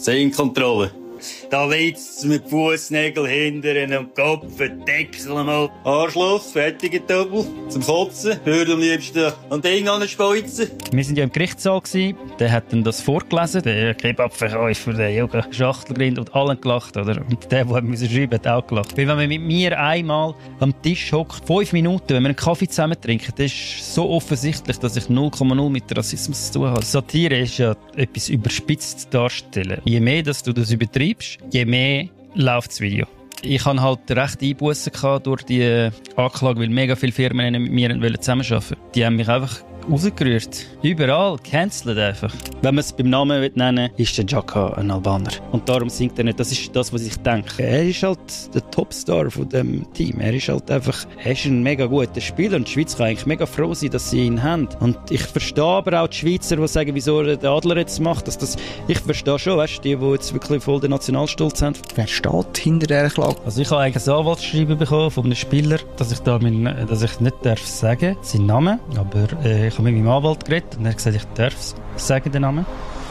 Zehenkontrolle. Da weht's mit Fußnägel hindern und Kopf, Deckel mal. Arschloch, fertige Doppel, zum Kotzen, würde am liebsten an Ding anspeuzen. Wir waren ja im Gerichtssaal gewesen. Der hat dann das vorgelesen. Der Kebabverkäufer, der Jürgen Schachtelgrind und allen gelacht, oder? Und der musste schreiben, hat auch gelacht. Weil wenn man mit mir einmal am Tisch hockt, 5 Minuten, wenn wir einen Kaffee zusammen trinken, das ist so offensichtlich, dass ich 0,0 mit Rassismus zu tun habe. Satire ist ja etwas überspitzt darstellen. Je mehr, dass du das übertreibst, je mehr läuft das Video. Ich hatte halt recht Einbussen durch die Anklage, weil mega viele Firmen mit mir zusammenarbeiten wollten. Die haben mich einfach rausgerührt. Überall, cancelt einfach. Wenn man es beim Namen nennen will, ist der Xhaka ein Albaner. Und darum singt er nicht. Das ist das, was ich denke. Er ist halt der Topstar von dem Team. Er ist halt einfach, er ist ein mega guter Spieler und die Schweiz kann eigentlich mega froh sein, dass sie ihn haben. Und ich verstehe aber auch die Schweizer, die sagen, wieso er den Adler jetzt macht. Ich verstehe schon, weißt du, die jetzt wirklich voll den Nationalstolz haben. Wer steht hinter dieser Klage? Also ich habe eigentlich ein Anwaltsschreiben bekommen von einem Spieler, dass ich nicht darf sagen, seinen Namen, aber ich habe mit meinem Anwalt geredet und er hat gesagt, ich darf sagen den Namen.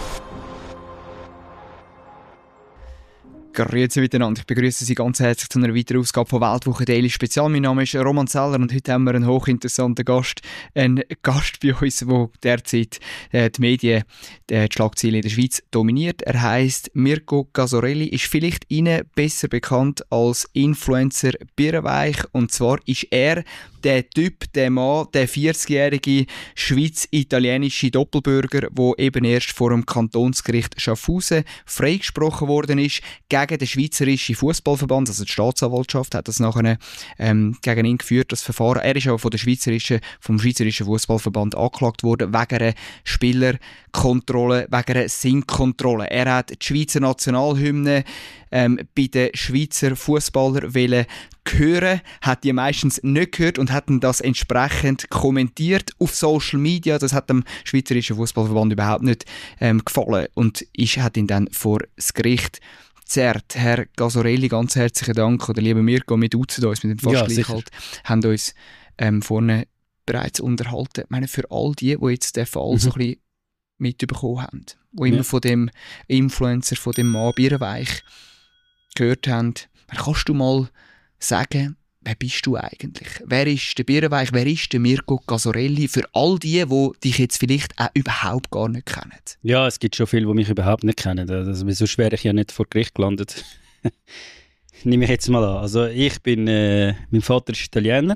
Grüezi miteinander. Ich begrüße Sie ganz herzlich zu einer weiteren Ausgabe von Weltwoche Daily Spezial. Mein Name ist Roman Zeller und heute haben wir einen hochinteressanten Gast. Einen Gast bei uns, der derzeit die Medien, die Schlagzeilen in der Schweiz dominiert. Er heisst Mirko Casorelli, ist vielleicht Ihnen besser bekannt als Influencer Birrenweich. Und zwar ist er der Typ, der Mann, der 40-jährige schweiz-italienische Doppelbürger, der eben erst vor dem Kantonsgericht Schaffhausen freigesprochen worden ist, gegen den Schweizerischen Fußballverband, also die Staatsanwaltschaft hat das nachher gegen ihn geführt, das Verfahren. Er ist aber vom Schweizerischen Fußballverband angeklagt worden, wegen einer Spielerkontrolle, wegen einer Singkontrolle. Er hat die Schweizer Nationalhymne bei den Schweizer Fußballern hören, hat die meistens nicht gehört und hat das entsprechend kommentiert auf Social Media. Das hat dem Schweizerischen Fußballverband überhaupt nicht gefallen und hat ihn dann vor das Gericht gezerrt. Herr Casorelli, ganz herzlichen Dank. Oder lieber Mirko, wir duzen uns, mit dem fast gleich halt, haben uns vorne bereits unterhalten. Ich meine, für all die jetzt den Fall so ein bisschen mitbekommen haben, die immer von dem Influencer, von dem Mann Birrenweich gehört haben, kannst du mal sagen, wer bist du eigentlich? Wer ist der Birrenweich? Wer ist der Mirko Casorelli? Für all die dich jetzt vielleicht auch überhaupt gar nicht kennen. Ja, es gibt schon viele, die mich überhaupt nicht kennen. Also, sonst wäre ich ja nicht vor Gericht gelandet. Nehme ich jetzt mal an. Also ich bin, mein Vater ist Italiener.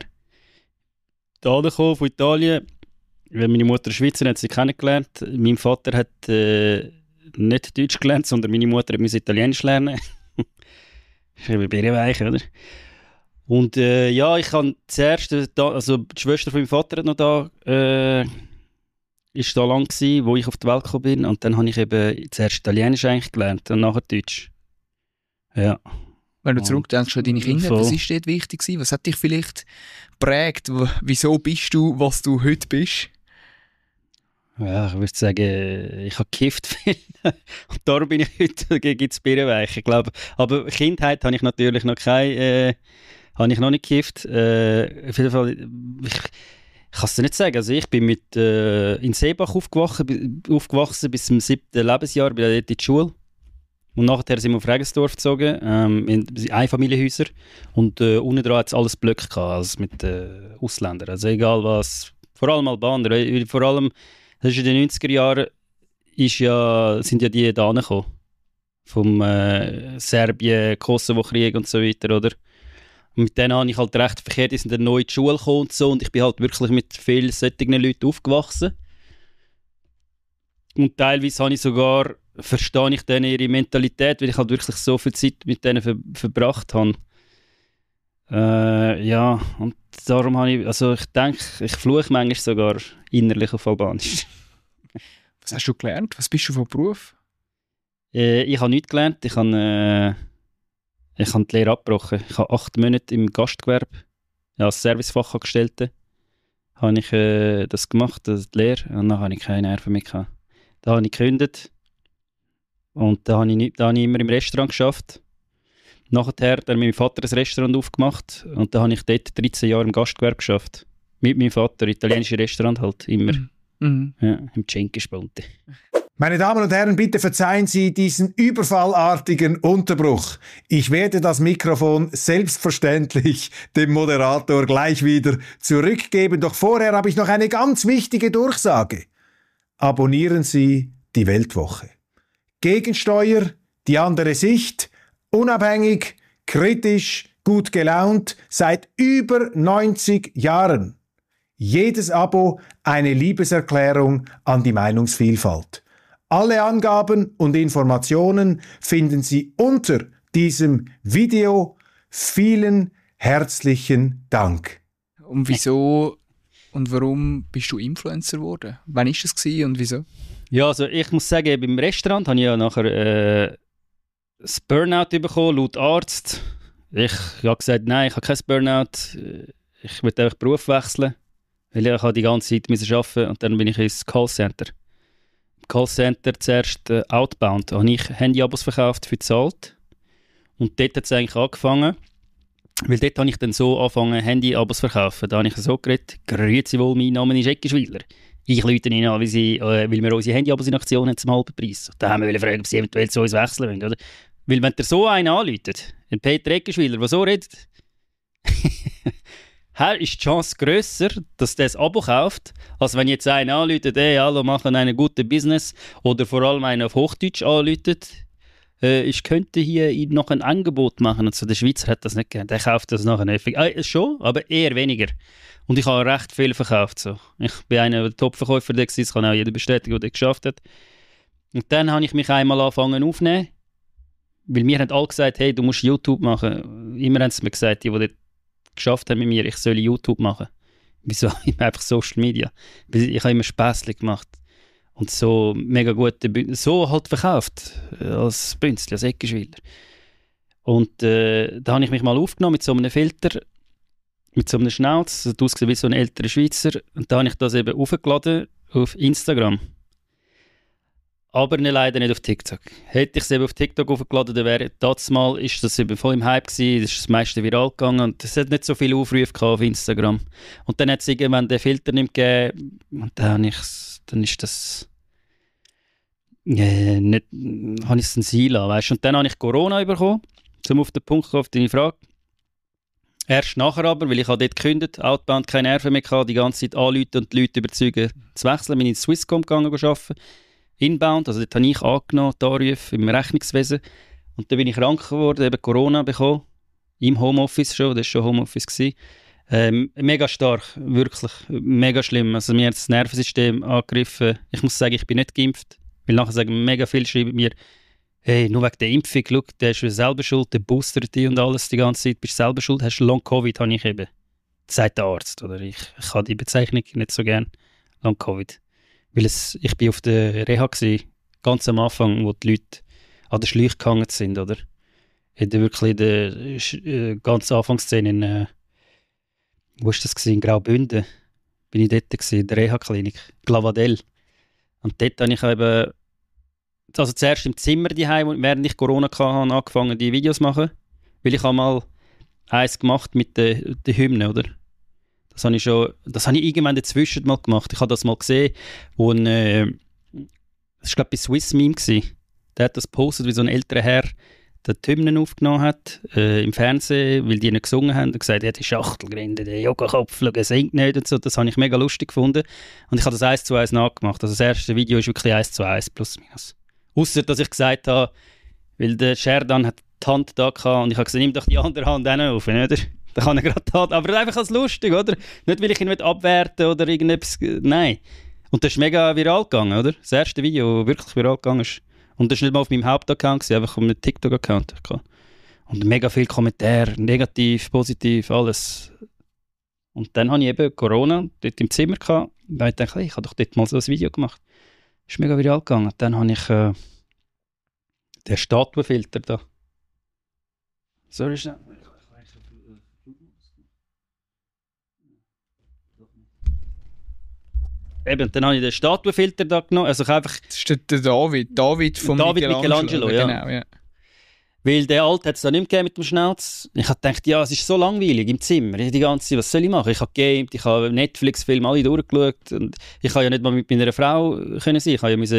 Da gekommen von Italien. Meine Mutter ist Schweizer, hat sie kennengelernt. Mein Vater hat nicht Deutsch gelernt, sondern meine Mutter musste Italienisch lernen. Das ist ein Birrenweich, oder? Und ja, ich habe zuerst, also die Schwester von meinem Vater hat noch da, ist da lang gewesen, wo ich auf die Welt gekommen bin. Und dann habe ich eben zuerst Italienisch eigentlich gelernt und nachher Deutsch. Ja. Wenn du zurückdenkst an deine Kinder, was war dort wichtig gewesen? Was hat dich vielleicht geprägt? Wieso bist du, was du heute bist? Ja, ich würde sagen, ich habe gekifft viel. Und darum bin ich heute, gibt es Birrenweich, ich glaube. Aber Kindheit habe ich natürlich noch habe ich noch nicht gekifft. Auf jeden Fall, ich kann es dir nicht sagen. Also ich bin in Seebach aufgewachsen bis zum 7. Lebensjahr, bin dort in die Schule. Und nachher sind wir auf Regensdorf gezogen, in Einfamilienhäuser. Und unten dran hat es alles Blöcke gehabt, also mit Ausländern. Also egal was, vor allem Albaner. Vor allem, das ist in den 90er Jahren, sind ja die da gekommen. Vom Serbien, Kosovo-Krieg und so weiter, oder? Und mit denen habe ich halt recht verkehrt, die sind dann neu in die Schule gekommen und so. Und ich bin halt wirklich mit vielen solchen Leuten aufgewachsen. Und teilweise habe ich sogar, verstehe ich denen ihre Mentalität, weil ich halt wirklich so viel Zeit mit denen verbracht habe. Ja, und darum habe ich, also ich denke, ich fluche manchmal sogar innerlich auf Albanisch. Was hast du gelernt? Was bist du von Beruf? Ich habe nichts gelernt. Ich habe die Lehre abgebrochen. Ich habe 8 Monate im Gastgewerbe als Servicefachangestellter habe ich das gemacht, die Lehre, und dann habe ich keine Nerven mehr gehabt. Da habe ich gekündigt und da habe ich immer im Restaurant gearbeitet. Nachher hat mein Vater ein Restaurant aufgemacht und da habe ich dort 13 Jahre im Gastgewerbe gearbeitet. Mit meinem Vater, italienisches Restaurant halt immer. Ja, im Cinque Spunte. Meine Damen und Herren, bitte verzeihen Sie diesen überfallartigen Unterbruch. Ich werde das Mikrofon selbstverständlich dem Moderator gleich wieder zurückgeben. Doch vorher habe ich noch eine ganz wichtige Durchsage. Abonnieren Sie die Weltwoche. Gegensteuer, die andere Sicht, unabhängig, kritisch, gut gelaunt, seit über 90 Jahren. Jedes Abo eine Liebeserklärung an die Meinungsvielfalt. Alle Angaben und Informationen finden Sie unter diesem Video. Vielen herzlichen Dank. Und wieso und warum bist du Influencer geworden? Wann war das und wieso? Ja, also ich muss sagen, beim Restaurant habe ich ja nachher das Burnout bekommen, laut Arzt. Ich habe gesagt, nein, ich habe kein Burnout. Ich möchte einfach Beruf wechseln, weil ich die ganze Zeit arbeiten musste. Und dann bin ich ins Callcenter. Callcenter zuerst Outbound. Da habe ich Handyabos verkauft für zahlt. Und dort hat es eigentlich angefangen. Weil dort habe ich dann so angefangen, Handyabos zu verkaufen. Da habe ich so geredet, grüezi wohl, mein Name ist Eckenschwiller. Ich rufe Ihnen an, weil wir unsere Handyabos in Aktion haben zum halben Preis. Da haben wir fragen, ob Sie eventuell zu uns wechseln wollen. Oder? Weil wenn der so einen anruft, ein Peter Eckenschwiller, der so redet, hier ist die Chance grösser, dass der das Abo kauft, als wenn jetzt einer anruft, hey, hallo, machen einen guten Business, oder vor allem einer auf Hochdeutsch anruft, ich könnte hier Ihnen noch ein Angebot machen. Und so, der Schweizer hat das nicht gern. Der kauft das nachher nicht. Schon, aber eher weniger. Und ich habe recht viel verkauft. So. Ich bin einer der Top-Verkäufer, das kann auch jeder bestätigen, der das geschafft hat. Und dann habe ich mich einmal angefangen aufzunehmen, weil mir haben alle gesagt, hey, du musst YouTube machen. Immer haben sie mir gesagt, die das geschafft haben mit mir, ich soll YouTube machen. Wieso? Ich einfach Social Media. Ich habe immer Späßchen gemacht. Und so mega gute so halt verkauft, als Bünzli, als Eckenschwiller. Und da habe ich mich mal aufgenommen mit so einem Filter, mit so einem Schnauz, das hat ausgesehen wie so ein älterer Schweizer. Und da habe ich das eben aufgeladen auf Instagram. Aber leider nicht auf TikTok. Hätte ich es eben auf TikTok aufgeladen, dann wäre das mal, ist das eben voll im Hype gewesen, das ist das meiste viral gegangen und es hat nicht so viele Aufrufe auf Instagram. Und dann hat es irgendwann den Filter nicht gegeben und dann ist das nicht, habe ich es dann sein lassen, weißt? Und dann habe ich Corona bekommen, um auf den Punkt zu kommen, auf deine Frage. Erst nachher aber, weil ich habe dort gekündigt, Outbound keine Nerven mehr gehabt, die ganze Zeit anrufen und die Leute überzeugen zu wechseln, bin ich in Swisscom gegangen arbeiten. Inbound, also dort habe ich angenommen, Tarif im Rechnungswesen. Und dann bin ich krank geworden, eben Corona bekommen. Im Homeoffice schon, das war schon Homeoffice gewesen. Mega stark, wirklich, mega schlimm. Also mir hat das Nervensystem angegriffen. Ich muss sagen, ich bin nicht geimpft. Weil nachher sagen mega viele schreiben mir, hey, nur wegen der Impfung, schau, der ist selber schuld, der boostert dich und alles die ganze Zeit, bist selber schuld, hast Long-Covid, habe ich eben. Das sagt der Arzt, oder? Ich habe die Bezeichnung nicht so gern, Long-Covid. Weil ich bin auf der Reha gewesen, ganz am Anfang, wo die Leute an der Schläuche gehangen sind, oder? Wirklich in der ganz Anfangsszene in, wo war das gewesen? In Graubünden. Bin ich dort gewesen, in der Reha-Klinik, Glavadell. Und dort habe ich eben, also zuerst im Zimmer daheim, während ich Corona hatte, angefangen, die Videos zu machen. Weil ich habe mal eins gemacht mit der Hymne, oder? Das habe ich irgendwann dazwischen mal gemacht. Ich habe das mal gesehen, wo das war glaube ich bei Swiss Meme gewesen. Der hat das gepostet, wie so ein älterer Herr die Hymnen aufgenommen hat, im Fernsehen, weil die nicht gesungen haben und gesagt, er hat die Schachtelgrinde, der Yoga-Kopf, er singt nicht und so. Das habe ich mega lustig gefunden. Und ich habe das 1:1 nachgemacht. Also das erste Video ist wirklich 1:1 plus minus. Ausser, dass ich gesagt habe, weil der Sherdan hat die Hand da gehabt und ich habe gesagt, nimm doch die andere Hand auch auf, oder? Da kann er gerade Hand, aber einfach als lustig, oder? Nicht, weil ich ihn abwerten oder irgendetwas, nein. Und das ist mega viral gegangen, oder? Das erste Video, das wirklich viral gegangen ist. Und das war nicht mal auf meinem Hauptaccount, einfach auf einem TikTok-Account. Und mega viele Kommentare, negativ, positiv, alles. Und dann hatte ich eben Corona dort im Zimmer gehabt. Und dann dachte ich habe doch dort mal so ein Video gemacht. Das ist mega viral gegangen. Dann habe ich den Statuenfilter da. Sorry, schnell. Eben, dann habe ich den Statuenfilter da genommen. Also einfach, das ist der David von Michelangelo. Ja. Genau, ja. Weil der Alte hat es da nicht mehr mit dem Schnauz. Ich habe gedacht, ja, es ist so langweilig im Zimmer. Die ganze Zeit, was soll ich machen? Ich habe gegamed, ich habe Netflix-Filme alle durchgeschaut. Und ich kann ja nicht mal mit meiner Frau können sein. Ich habe ja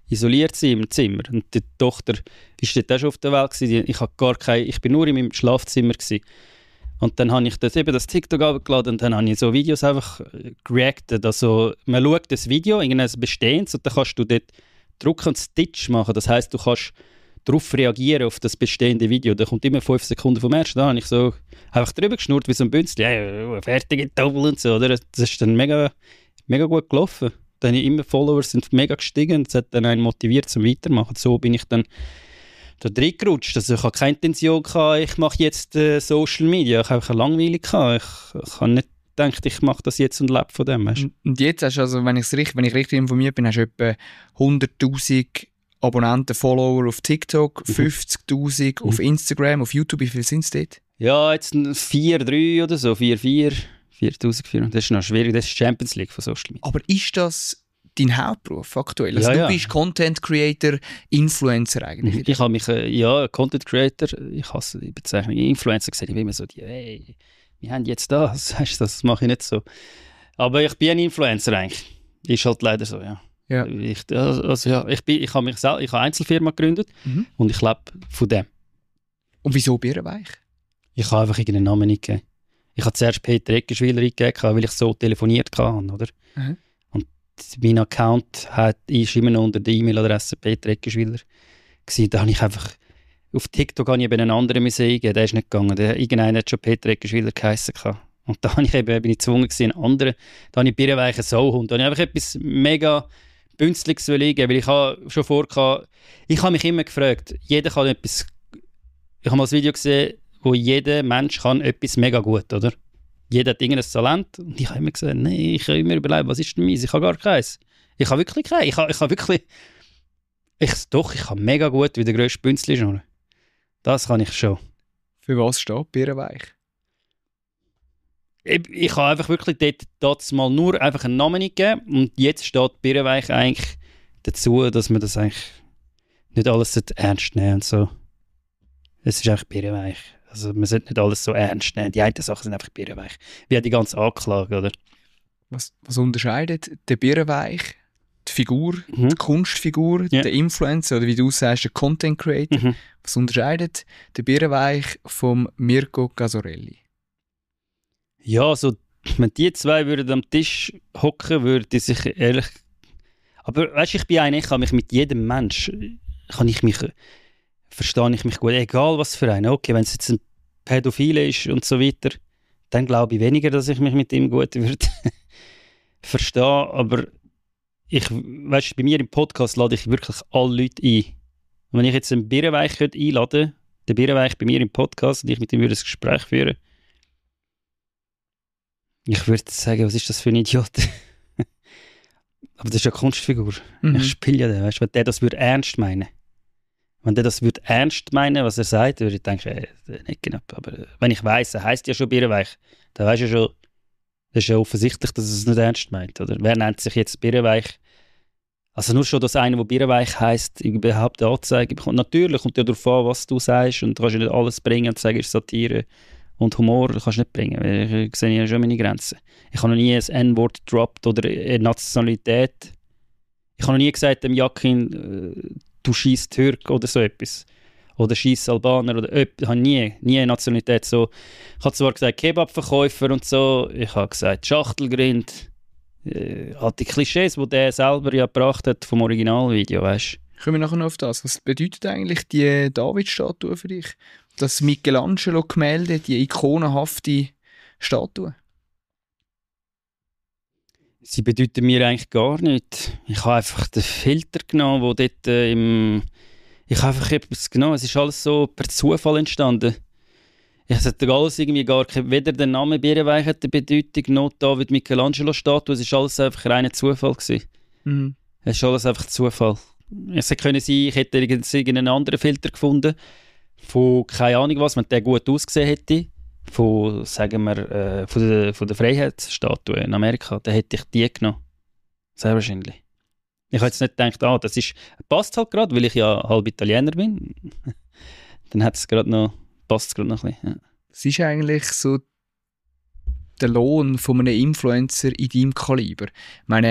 isoliert sein im Zimmer. Und die Tochter ist dort auch schon auf der Welt gewesen. Ich bin nur in meinem Schlafzimmer gewesen. Und dann habe ich das TikTok abgeladen und dann habe ich so Videos einfach reacted. Also man schaut das Video, irgendein Bestehendes, und dann kannst du dort drücken und Stitch machen. Das heisst, du kannst darauf reagieren, auf das bestehende Video. Da kommt immer 5 Sekunden vom ersten. Da habe ich so einfach drüber geschnurrt wie so ein Bünzli. Fertige Double und so. Oder? Das ist dann mega, mega gut gelaufen. Dann immer Follower sind mega gestiegen und das hat dann einen motiviert zum Weitermachen. So bin ich dann da reingerutscht. Also ich hatte keine Intention, ich mache jetzt Social Media. Ich habe einfach langweilig gehabt. Ich habe nicht gedacht, ich mache das jetzt und lebe von dem. Weißt? Und jetzt hast du, also, wenn ich richtig informiert bin, hast du etwa 100'000 Abonnenten, Follower auf TikTok, 50'000 auf Instagram, auf YouTube. Wie viel sind es dort? Ja, jetzt 4'3 oder so, 4'4'4'4'4. Das ist noch schwierig, das ist die Champions League von Social Media. Aber ist das dein Hauptberuf aktuell? Also Ja, du bist Content Creator, Influencer eigentlich. Ich habe mich, Content Creator, ich hasse die Bezeichnung Influencer, gesagt, ich bin immer so, hey, wir haben jetzt das, weißt du, das mache ich nicht so. Aber ich bin ein Influencer eigentlich. Ist halt leider so, ja. Ja. Ich habe eine Einzelfirma gegründet und ich lebe von dem. Und wieso Birrenweich? Ich habe einfach irgendeinen Namen eingegeben. Ich habe zuerst Peter Eckenschwiller eingegeben, weil ich so telefoniert habe, oder? Mhm. Und mein Account ist immer noch unter der E-Mail-Adresse Peter Eckenschwiller gewesen. Da habe ich einfach auf TikTok eben einen anderen eingegeben, der ist nicht gegangen. Irgendeiner hat schon Peter Eckenschwiller geheissen. Und da bin ich gezwungen gewesen, einen anderen. Da habe ich Birrenweichen Sauhund. Da habe ich einfach etwas mega Bünzliges eingeben, weil ich habe schon vorgehabt, ich habe mich immer gefragt, jeder kann etwas, ich habe mal ein Video gesehen, wo jeder Mensch kann etwas mega gut, oder? Jeder hat irgendein Talent und ich habe immer gesagt, nein, ich habe immer überlegt, was ist denn meins? Ich habe gar keins. Ich habe wirklich keins. Ich habe wirklich, ich kann mega gut wie der grösste Bünzli schnurren. Das kann ich schon. Für was steht Birrenweich? Ich habe einfach wirklich dort mal nur einfach einen Namen gegeben und jetzt steht Birrenweich eigentlich dazu, dass man das eigentlich nicht alles ernst nehmen und so. Es ist einfach Birrenweich. Also man sollte nicht alles so ernst nehmen. Die einen Sachen sind einfach Birrenweich. Wie die ganze Anklage, oder? Was unterscheidet der Birrenweich, die Figur, die Kunstfigur, der Influencer oder wie du sagst, der Content Creator? Was unterscheidet der Birrenweich vom Mirko Gasorelli? Ja, also wenn die zwei würden am Tisch hocken, würde ich sich ehrlich... Aber weißt du, ich kann mich mit jedem Mensch... verstehe ich mich gut, egal was für einen. Okay, wenn es jetzt ein Pädophile ist und so weiter, dann glaube ich weniger, dass ich mich mit ihm gut würde verstehen. Aber weißt, bei mir im Podcast lade ich wirklich alle Leute ein. Und wenn ich jetzt einen Birrenweich einladen könnte, den Birrenweich bei mir im Podcast, und ich mit ihm würde ein Gespräch führen, ich würde sagen, was ist das für ein Idiot? Aber das ist ja eine Kunstfigur. Ich spiele ja den, weißt, wenn der das würde ernst meinen. Wenn der das würde ernst meinen, was er sagt, würde ich denken, nicht genau. Aber wenn ich weiss, er heisst ja schon Birrenweich, dann weisst du ja schon, das ist ja offensichtlich, dass er es nicht ernst meint. Oder? Wer nennt sich jetzt Birrenweich? Also nur schon, dass einer, der Birrenweich heisst, überhaupt eine Anzeige bekommt. Natürlich kommt ja darauf an, was du sagst, und du kannst ja nicht alles bringen und sagen, es ist Satire. Und Humor kannst du nicht bringen, weil ich sehe ja schon meine Grenzen. Ich habe noch nie ein N-Wort gedroppt oder eine Nationalität. Ich habe noch nie gesagt dem Jakin, du schießt Türk oder so etwas. Oder schießt Albaner oder etwas. Ich habe nie eine Nationalität so. Ich habe zwar gesagt Kebabverkäufer und so, ich habe gesagt Schachtelgrind. Halt die Klischees, die der selber ja gebracht hat vom Originalvideo, weißt du. Kommen wir nachher noch auf das. Was bedeutet eigentlich die David-Statue für dich? Das Michelangelo-Gemälde, die ikonenhafte Statue? Sie bedeuten mir eigentlich gar nichts. Ich habe einfach den Filter genommen, wo dort ich habe einfach etwas genommen. Es ist alles so per Zufall entstanden. Ich hatte alles irgendwie weder der Name Birrenweich hat eine Bedeutung, noch David Michelangelo-Statue. Es war alles einfach reiner Zufall gewesen. Es ist alles einfach Zufall. Es könnte sein, ich hätte irgendeinen anderen Filter gefunden, von keine Ahnung was, wenn der gut ausgesehen hätte, von, sagen wir, von der Freiheitsstatue in Amerika, dann hätte ich die genommen. Sehr wahrscheinlich. Ich habe jetzt nicht gedacht, das passt halt gerade, weil ich ja halb Italiener bin. Dann passt es gerade noch ein bisschen. Ja. Was ist eigentlich so der Lohn von einem Influencer in deinem Kaliber? Ich meine,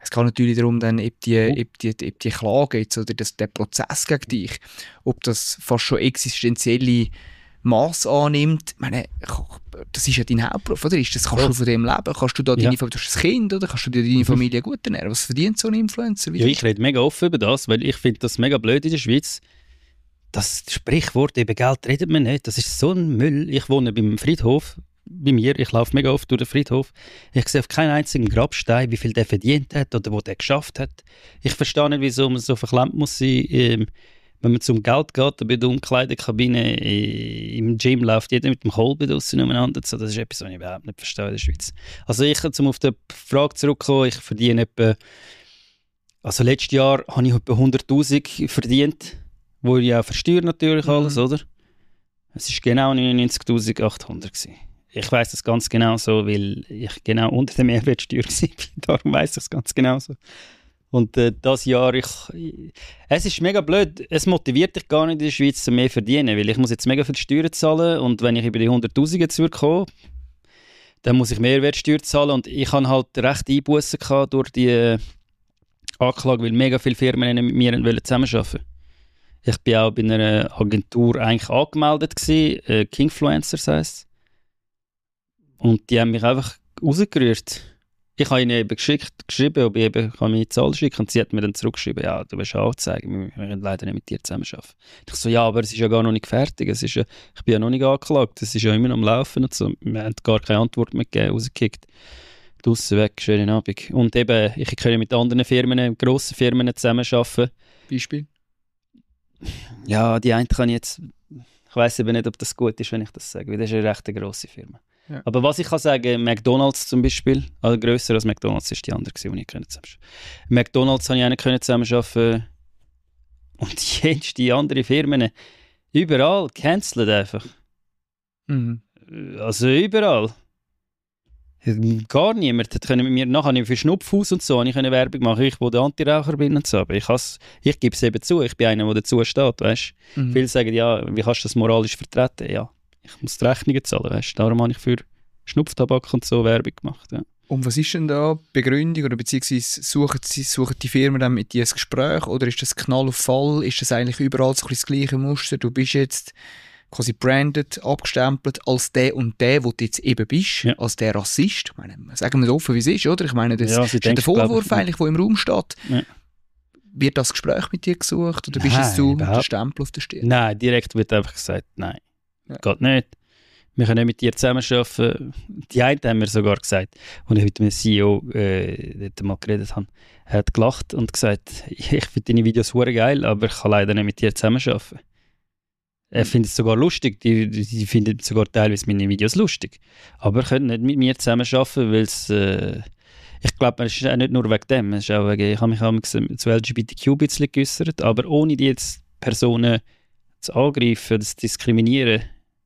Es geht natürlich darum, dann, ob die Klage jetzt oder der Prozess gegen dich, ob das fast schon existenzielle Mass annimmt. Ich meine, das ist ja dein Hauptberuf, oder? Kannst du von dem leben? Kannst du da du hast ein Kind, oder? Kannst du dir deine Familie gut ernähren? Was verdient so ein Influencer? Ja, ich rede mega offen über das, weil ich finde das mega blöd in der Schweiz. Das Sprichwort, über Geld redet man nicht. Das ist so ein Müll. Ich wohne beim Friedhof, bei mir, ich laufe mega oft durch den Friedhof. Ich sehe auf keinen einzigen Grabstein, wie viel der verdient hat oder wo der geschafft hat. Ich verstehe nicht, wieso man so verklemmt muss sein. Wenn man zum Geld geht, bei der Umkleidekabine im Gym läuft jeder mit dem Kolben draussen umeinander. Das ist etwas, was ich überhaupt nicht verstehe in der Schweiz. Also ich, um auf die Frage zurückzukommen, ich verdiene etwa, also letztes Jahr habe ich etwa 100'000 verdient, wo ich auch versteuere natürlich alles, oder? Es war genau 99'800 gewesen. Ich weiss das ganz genau so, weil ich genau unter der Mehrwertsteuer war. Darum weiss ich es ganz genau so. Und das Jahr, es ist mega blöd, es motiviert dich gar nicht in der Schweiz zu mehr verdienen, weil ich muss jetzt mega viel Steuern zahlen und wenn ich über die 100'000 jetzt komme, dann muss ich Mehrwertsteuer zahlen und ich hatte halt recht Einbussen durch die Anklage, weil mega viele Firmen mit mir zusammenarbeiten wollten. Ich war auch bei einer Agentur eigentlich angemeldet gewesen, Kingfluencers heisst. Und die haben mich einfach rausgerührt. Ich habe ihnen eben geschrieben, ob ich eben meine Zahl schicken kann. Und sie hat mir dann zurückgeschrieben, ja, du willst anzeigen, wir können leider nicht mit dir zusammenarbeiten. Ich so, ja, aber es ist ja gar noch nicht fertig. Ich bin ja noch nicht angeklagt, es ist ja immer noch am Laufen. Und so. Wir haben gar keine Antwort mehr gegeben, rausgekickt. Draussen weg, schönen Abend. Und eben, ich kann mit anderen Firmen, grossen Firmen zusammenarbeiten. Beispiel? Ja, die eine kann ich jetzt... Ich weiss eben nicht, ob das gut ist, wenn ich das sage, weil das ist eine recht grosse Firma. Ja. Aber was ich kann sagen, McDonald's zum Beispiel, also grösser als McDonald's ist die andere, die ich zusammenarbeiten. McDonald's habe ich auch nicht zusammenarbeiten und die andere Firmen, überall canceln einfach. Mhm. Also überall. Gar niemand hat mit mir, nachher für Schnupfhaus und so, ich konnte Werbung machen, ich, wo der Antiraucher bin und so, aber ich gebe es eben zu, ich bin einer, der dazu steht, weißt. Mhm. Viele sagen, ja, wie kannst du das moralisch vertreten? Ja. Ich muss die Rechnungen zahlen, weißt du? Darum habe ich für Schnupftabak und so Werbung gemacht. Ja. Und was ist denn da die Begründung oder beziehungsweise suchen die Firmen dann mit dir ein Gespräch oder ist das Knall auf Fall? Ist das eigentlich überall so das gleiche Muster? Du bist jetzt quasi branded, abgestempelt als der und der, wo du jetzt eben bist, ja. Als der Rassist. Ich meine, sagen wir es offen, wie es ist, oder? Ich meine, das ist der Vorwurf eigentlich, der im Raum steht. Ja. Wird das Gespräch mit dir gesucht oder bist es du der Stempel auf der Stirn? Nein, direkt wird einfach gesagt, nein. Ja. Geht nicht. Wir können nicht mit dir zusammenarbeiten. Die einen haben mir sogar gesagt, als ich mit dem CEO mal geredet habe, er hat gelacht und gesagt, ich finde deine Videos hure geil, aber ich kann leider nicht mit dir zusammenarbeiten. Er findet es sogar lustig, die finden sogar teilweise meine Videos lustig. Aber er könnte nicht mit mir zusammenarbeiten, weil es... ich glaube, es ist auch nicht nur wegen dem. Es ist auch wegen, ich habe mich auch zu LGBTQ ein bisschen geäussert, aber ohne die jetzt Personen zu angreifen, zu diskriminieren,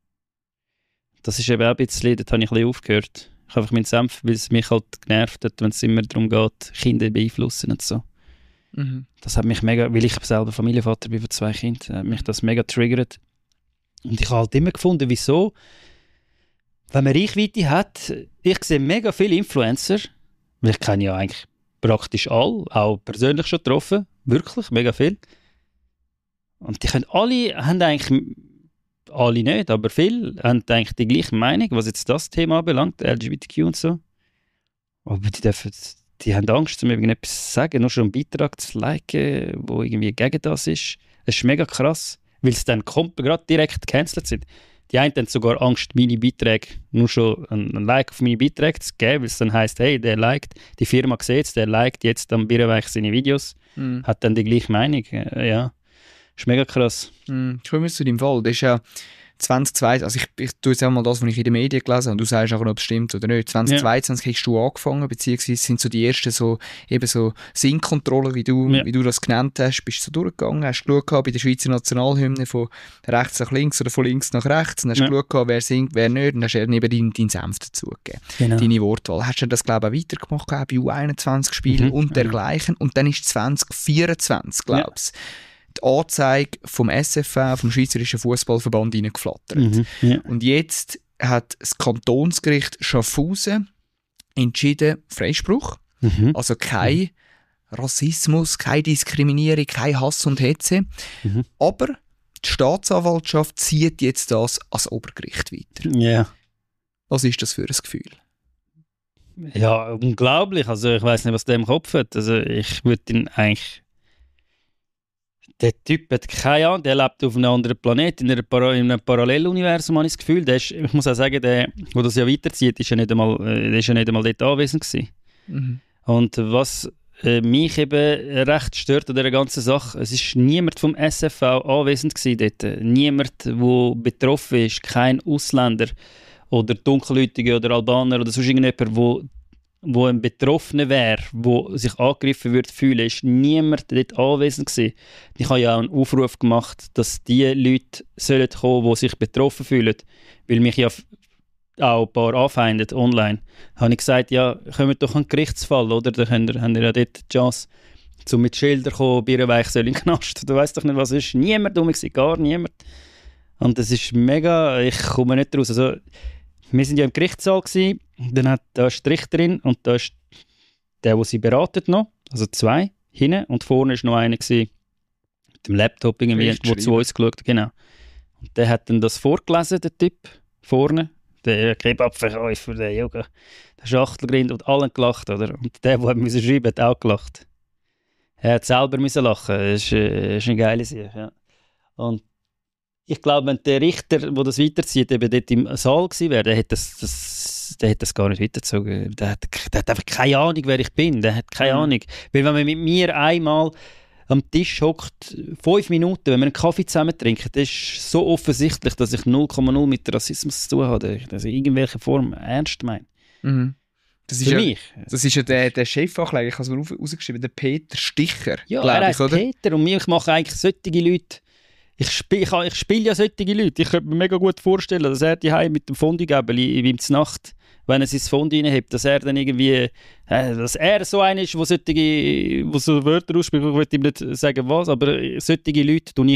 das ist eben auch ein bisschen, dort habe ich ein bisschen aufgehört. Ich habe einfach meinen Senf, weil es mich halt genervt hat, wenn es immer darum geht, Kinder beeinflussen und so. Mhm. Das hat mich mega, weil ich selber Familienvater bin von 2 Kindern, hat mich das mega triggert. Und ich habe halt immer gefunden, wieso, wenn man Reichweite hat, ich sehe mega viele Influencer, weil ich kenne ja eigentlich praktisch alle, auch persönlich schon getroffen, wirklich, mega viel. Und die können haben eigentlich, alle nicht, aber viele haben eigentlich die gleiche Meinung, was jetzt das Thema anbelangt, LGBTQ und so. Aber die haben Angst, um irgendetwas zu sagen, nur schon einen Beitrag zu liken, wo irgendwie gegen das ist. Es ist mega krass, weil sie dann gerade direkt gecancelt sind. Die einen haben sogar Angst, meine Beiträge, nur schon ein Like auf meine Beiträge zu geben, weil es dann heisst, hey, der liked, die Firma sieht es, der liked jetzt am Birrenweich seine Videos, hat dann die gleiche Meinung. Ja. Das ist mega krass. Kommen wir zu deinem Fall. Das ist ja 2022, also ich tue jetzt auch mal das, was ich in den Medien gelesen habe, und du sagst auch, ob es stimmt oder nicht. 2022 hast du angefangen, beziehungsweise sind so die ersten so Sinnkontrollen, wie du das genannt hast, bist du so durchgegangen, hast geschaut bei der Schweizer Nationalhymne von rechts nach links oder von links nach rechts und hast geschaut, wer singt, wer nicht, und hast eben deinen Senf dazugegeben. Genau. Deine Wortwahl. Hast du das, glaube ich, auch weitergemacht bei U21-Spielen und dergleichen, und dann ist 2024, glaube ich, die Anzeige vom SFV, vom Schweizerischen Fußballverband, reingeflattert. Und jetzt hat das Kantonsgericht Schaffhausen entschieden, Freispruch, also keine Rassismus, keine Diskriminierung, kein Hass und Hetze. Aber die Staatsanwaltschaft zieht jetzt das ans Obergericht weiter. Ja. Was ist das für ein Gefühl? Ja, unglaublich. Also ich weiß nicht, was der im Kopf hat. Also ich würde ihn eigentlich... Der Typ hat keine Ahnung, der lebt auf einem anderen Planeten, in einem Paralleluniversum, habe ich das Gefühl. Ich muss auch sagen, der das ja weiterzieht, ist ja nicht einmal dort anwesend gewesen. Und was mich eben recht stört an dieser ganzen Sache, es ist niemand vom SFV anwesend gewesen dort. Niemand, der betroffen ist, kein Ausländer oder Dunkelhäutige oder Albaner oder sonst irgendjemand, wo ein Betroffener wäre, der sich angegriffen würde fühlen, ist niemand dort anwesend gewesen. Ich habe ja auch einen Aufruf gemacht, dass die Leute sollen kommen, die sich betroffen fühlen, weil mich ja auch ein paar anfeindet online. Da habe ich gesagt, ja, kommt doch an den Gerichtsfall, oder? Da habt ihr ja dort die Chance, um mit Schildern zu kommen, Birrenweich soll in den Knast. Du weißt doch nicht, was es ist. Niemand um mich, gar niemand. Und das ist mega, ich komme nicht raus. Also, wir waren ja im Gerichtssaal gewesen, da ist die Richterin und da ist der sie beratet noch, also 2 hinten und vorne war noch einer gewesen, mit dem Laptop irgendwie, der zu uns geschaut hat, genau. Und der hat dann das vorgelesen, der Typ vorne, der Kebabverkäufer, der Junge, der Schachtelgrind und allen gelacht, oder? Und der musste schreiben, hat auch gelacht. Er hat selber müssen lachen, das ist eine geile Sache, ja. Und ich glaube, wenn der Richter, der das weiterzieht, eben dort im Saal gewesen wäre, der hätte das gar nicht weitergezogen. Der hat einfach keine Ahnung, wer ich bin. Der hat keine Ahnung. Weil wenn man mit mir einmal am Tisch hockt, 5 Minuten, wenn wir einen Kaffee zusammen trinken, das ist so offensichtlich, dass ich 0,0 mit Rassismus zu tun habe. Dass ich in irgendwelcher Form ernst meine. Das ist mich. Das ist ja der Chefankläger, ich habe es mir rausgeschrieben, der Peter Sticher. Ja, er heißt Peter und ich mache eigentlich solche Leute. Ich spiele ja solche Leute. Ich könnte mir mega gut vorstellen, dass er die mit dem Fondue-Gäbeli in der Nacht, wenn er sein Fondue reinhebt, dass er dann irgendwie, dass er so einer ist, wo so Wörter ausspricht. Ich will ihm nicht sagen, was, aber solche Leute tue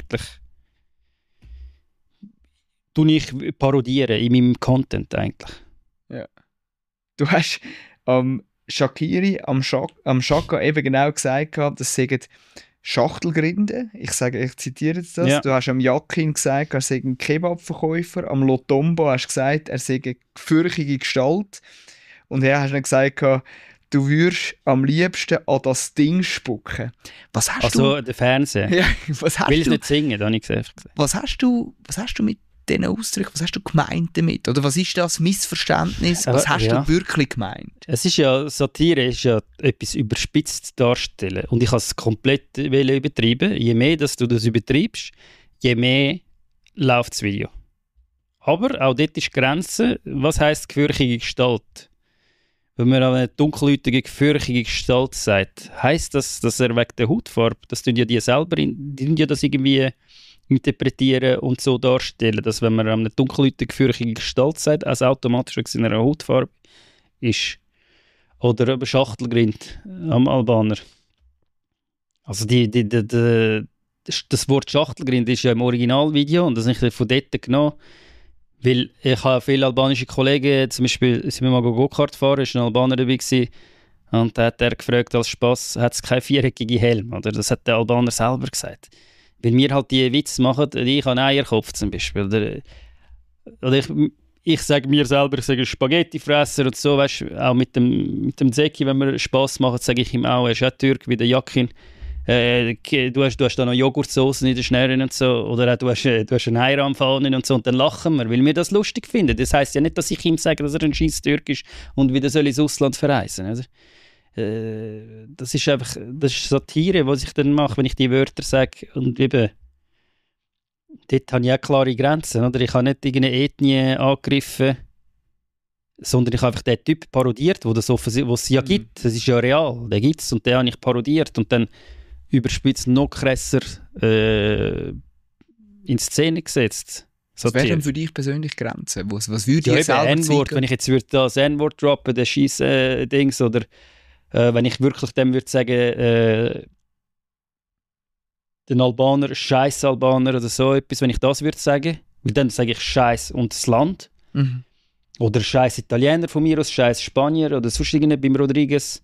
ich parodieren in meinem Content eigentlich. Ja. Du hast Shaqiri am Chaka eben genau gesagt, das sagen Schachtelgrinde. Ich zitiere jetzt das. Ja. Du hast am Yakin gesagt, er sei ein Kebabverkäufer. Am Lotombo hast du gesagt, er sei eine gefürchtige Gestalt. Und er hast dann gesagt, du würdest am liebsten an das Ding spucken. Was hast du? Also der Fernseher. Ja, was hast will es nicht singen, da habe ich gesagt. Was hast du mit diesen Ausdrücken, was hast du gemeint damit? Oder was ist das Missverständnis? Was hast du wirklich gemeint? Es ist ja, Satire ist ja etwas überspitzt darstellen. Und ich habe es komplett übertrieben. Je mehr dass du das übertreibst, je mehr läuft das Video. Aber auch dort ist die Grenze, was heisst gefürchtige Gestalt? Wenn man eine dunkelhäutige, gefürchtige Gestalt sagt, heisst das, dass er wegen der Hautfarbe, das tun ja die selber, die tun ja das irgendwie interpretieren und so darstellen, dass wenn man eine dunkelhäutige, gefürchtige Gestalt sagt, also automatisch wegen seiner Hautfarbe ist. Oder eben Schachtelgrind am Albaner. Also das Wort Schachtelgrind ist ja im Originalvideo und das habe ich von dort genommen, weil ich habe viele albanische Kollegen, zum Beispiel sind wir mal Go-Kart fahren, ist ein Albaner dabei gewesen, und da hat er gefragt als Spass, hat es keinen viereckigen Helm? Oder das hat der Albaner selber gesagt. Weil wir halt die Witze machen, ich habe einen Eierkopf zum Beispiel. Oder ich sage mir selber, ich sage Spaghettifresser und so, weißt, auch mit dem Zeki, wenn wir Spass machen, sage ich ihm auch, er ist auch Türk wie der Yakin. Du hast da noch Joghurtsoßen in der Schnären und so, oder auch, du hast einen Eierrahm und so, und dann lachen wir, weil wir das lustig finden. Das heisst ja nicht, dass ich ihm sage, dass er ein scheiß Türk ist und wieder soll ins Ausland verreisen. Also, das ist Satire, was ich dann mache, wenn ich die Wörter sage. Und eben, dort habe ich auch klare Grenzen. Oder? Ich habe nicht irgendeine Ethnie angegriffen, sondern ich habe einfach den Typ parodiert, wo es ja gibt. Das ist ja real, den gibt es und den habe ich parodiert. Und dann überspitzt noch krasser in Szene gesetzt. Was wäre denn für dich persönlich Grenzen? Was würde ich selber N-Wort, wenn ich jetzt das N-Wort droppen, das Scheiss-Dings, oder wenn ich wirklich dem würde sagen, den Albaner, Scheiß Albaner oder so etwas, wenn ich das würde sagen, weil dann sage ich Scheiß und das Land. Oder Scheiß Italiener von mir aus, Scheiß Spanier oder sonst irgendein beim Rodriguez.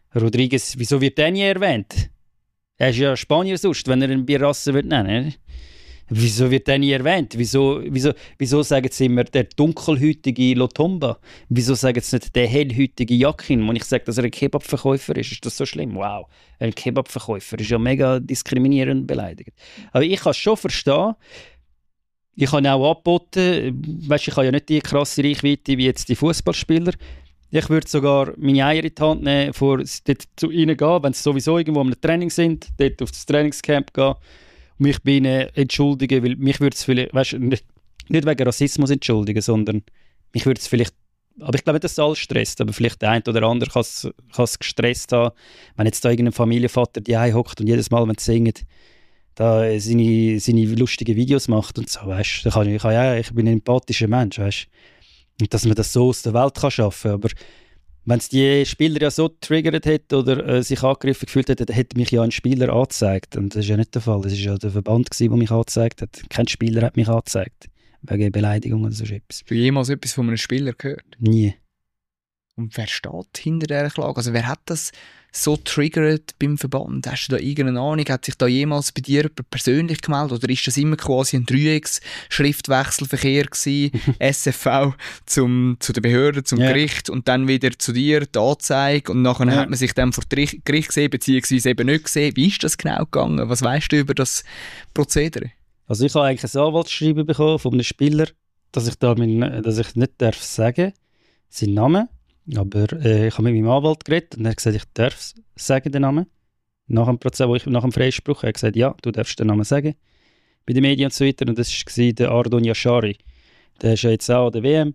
Rodriguez, wieso wird der nie erwähnt? Er ist ja Spanier sonst, wenn er eine Bierrasse wird nennen. Wieso wird der nie erwähnt? Wieso sagen sie immer der dunkelhäutige Lotomba? Wieso sagen sie nicht der hellhäutige Jakin? Wenn ich sage, dass er ein Kebabverkäufer ist das so schlimm? Wow, ein Kebabverkäufer ist ja mega diskriminierend beleidigend. Aber ich kann es schon verstehen. Ich habe auch angeboten, ich habe ja nicht die krasse Reichweite wie jetzt die Fußballspieler. Ich würde sogar meine Eier in die Hand nehmen, dort zu ihnen gehen, wenn sie sowieso irgendwo am Training sind, dort auf das Trainingscamp gehen und mich bei ihnen entschuldigen, weil mich würde es vielleicht, nicht wegen Rassismus entschuldigen, sondern mich würde es vielleicht, aber ich glaube nicht, dass es alles stresst, aber vielleicht der eine oder andere kann es gestresst haben, wenn jetzt da irgendein Familienvater die hockt und jedes Mal, wenn sie singen, da seine lustigen Videos macht und so, weißt du, ich bin ein empathischer Mensch, weißt du. Und dass man das so aus der Welt kann schaffen. Aber wenn es die Spieler ja so getriggert hat oder sich angegriffen gefühlt hat, dann hätte mich ja ein Spieler angezeigt. Und das ist ja nicht der Fall. Das war ja der Verband, der mich angezeigt hat. Kein Spieler hat mich angezeigt. Wegen Beleidigung oder so etwas. Hast du jemals etwas von einem Spieler gehört? Nie. Und wer steht hinter dieser Klage? Also wer hat das so triggert beim Verband? Hast du da irgendeine Ahnung? Hat sich da jemals bei dir jemand persönlich gemeldet? Oder ist das immer quasi ein Dreiecksschriftwechselverkehr gewesen? SFV zu der Behörde, zum Gericht und dann wieder zu dir, die Anzeige und nachher hat man sich dann vor Gericht gesehen, beziehungsweise eben nicht gesehen. Wie ist das genau gegangen? Was weißt du über das Prozedere? Also ich habe eigentlich ein Anwaltsschreiben bekommen von einem Spieler, dass ich nicht sagen darf, seinen Namen. Aber ich habe mit meinem Anwalt geredet und er hat gesagt, ich darf sagen den Namen. Nach dem Prozess, nach dem Freispruch, er hat gesagt, ja, du darfst den Namen sagen. Bei den Medien und so weiter. Und das war der Ardon Yashari. Der ist ja jetzt auch an der WM.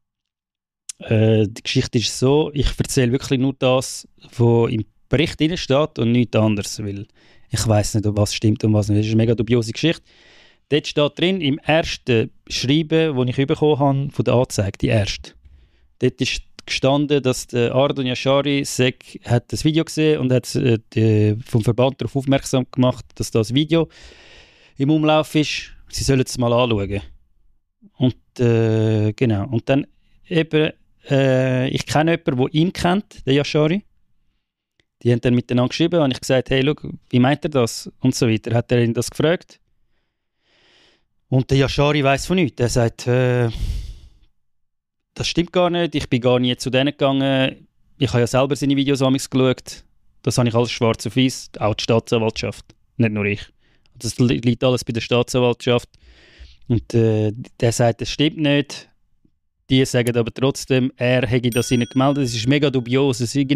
Die Geschichte ist so, ich erzähle wirklich nur das, was im Bericht drin steht und nichts anderes. Weil ich weiss nicht, was stimmt und was nicht. Das ist eine mega dubiose Geschichte. Dort steht drin, im ersten Schreiben, das ich bekommen habe, von der Anzeige, die erste. Dort ist gestanden, dass der Ardon Yashari hat das Video gesehen und hat vom Verband darauf aufmerksam gemacht, dass das Video im Umlauf ist. Sie sollen es mal anschauen. Und genau. Und dann eben, ich kenne jemanden, der ihn kennt, den Yashari. Die haben dann miteinander geschrieben und ich gesagt, hey, schau, wie meint er das? Und so weiter. Hat er ihn das gefragt. Und der Yashari weiss von nichts. Er sagt, das stimmt gar nicht, ich bin gar nie zu denen gegangen. Ich habe ja selber seine Videos geschaut. Das habe ich alles schwarz auf weiß, auch die Staatsanwaltschaft, nicht nur ich. Das liegt alles bei der Staatsanwaltschaft. Und der sagt, das stimmt nicht. Die sagen aber trotzdem, er hätte das ihnen gemeldet. Das ist mega dubios.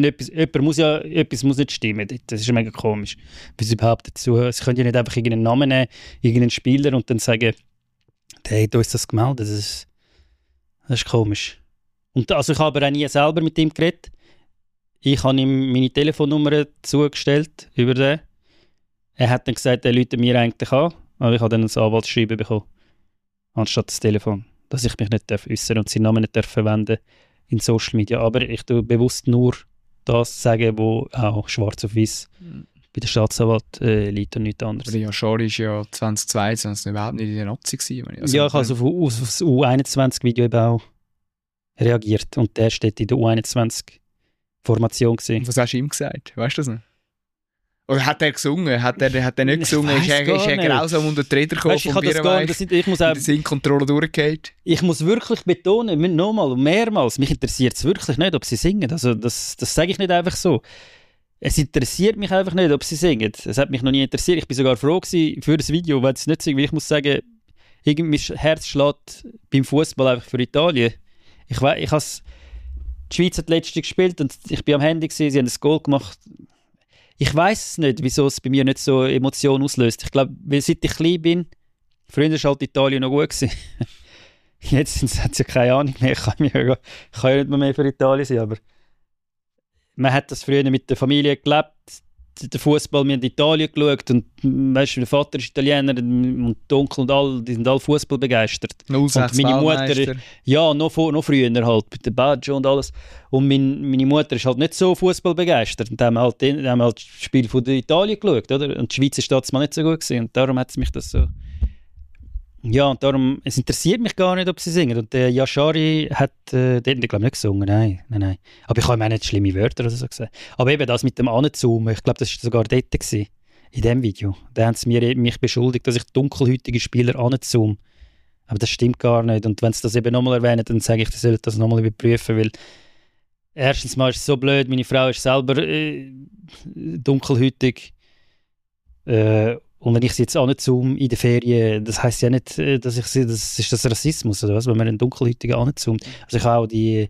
Etwas muss nicht stimmen. Das ist mega komisch. Bis überhaupt dazu. Sie können ja nicht einfach irgendeinen Namen nehmen, irgendeinen Spieler und dann sagen, der hat uns das gemeldet. Das ist komisch. Und also ich habe auch nie selber mit ihm geredet. Ich habe ihm meine Telefonnummer zugestellt über den. Er hat dann gesagt, er ruft mir eigentlich an. Aber ich habe dann ein Anwaltsschreiben bekommen. Anstatt das Telefon. Dass ich mich nicht äußern und seinen Namen nicht verwenden in Social Media. Aber ich tue bewusst nur das sagen, wo auch schwarz auf weiß bei der Staatsanwalt liegt und nichts anderes. Aber der Yashari war ja 2022 überhaupt nicht in der Nazi gewesen. Ich habe also auf das U21-Video eben auch reagiert. Und der steht in der U21-Formation gewesen. Was hast du ihm gesagt? Weißt du das nicht? Oder hat er gesungen? Hat er nicht gesungen? Ist er grausam unter die Räder gekommen vom Bierenweich? Ich muss auch die Sinnkontrolle durchgehen. Ich muss wirklich betonen, nochmal und mehrmals, mich interessiert es wirklich nicht, ob sie singen. Also das sage ich nicht einfach so. Es interessiert mich einfach nicht, ob sie singen. Es hat mich noch nie interessiert. Ich war sogar froh für das Video, weil es nicht singen. Weil ich muss sagen, mein Herz schlägt beim Fußball einfach für Italien. Die Schweiz hat letzte gespielt und ich war am Handy gewesen, sie haben ein Goal gemacht. Ich weiss es nicht, wieso es bei mir nicht so Emotionen auslöst. Ich glaube, weil seit ich klein bin, früher war halt Italien noch gut gewesen. Jetzt hat es ja keine Ahnung mehr. Ich kann ja nicht mehr für Italien sein, aber man hat das früher mit der Familie gelebt. Der Fußball, wir haben in Italien geschaut und weißt, mein Vater ist Italiener und die Onkel und alle, die sind alle Fußball begeistert. Und meine Mutter, ja, noch früher halt, mit der Baggio und alles. Und meine Mutter ist halt nicht so Fußball begeistert. Und dann haben wir halt das Spiel von der Italien geschaut, oder? Und die Schweiz ist damals mal nicht so gut gewesen. Und darum hat es mich das so. Ja, und darum, es interessiert mich gar nicht, ob sie singen. Und der Yashari hat, der hat, glaube ich, nicht gesungen, nein. Aber ich habe ihm auch nicht schlimme Wörter oder so gesagt. Aber eben das mit dem Anzoomen, ich glaube, das war sogar dort gewesen, in dem Video. Da haben sie mich beschuldigt, dass ich dunkelhäutige Spieler anzoome. Aber das stimmt gar nicht. Und wenn sie das eben nochmal erwähnen, dann sage ich, sie sollten das nochmal überprüfen, weil erstens mal ist es so blöd, meine Frau ist selber dunkelhäutig. Und wenn ich sie jetzt anzoome in der Ferien, das heisst ja nicht, dass ich sie, das ist das Rassismus, oder was, wenn man einen dunkelhäutigen anzoomt. Also ich habe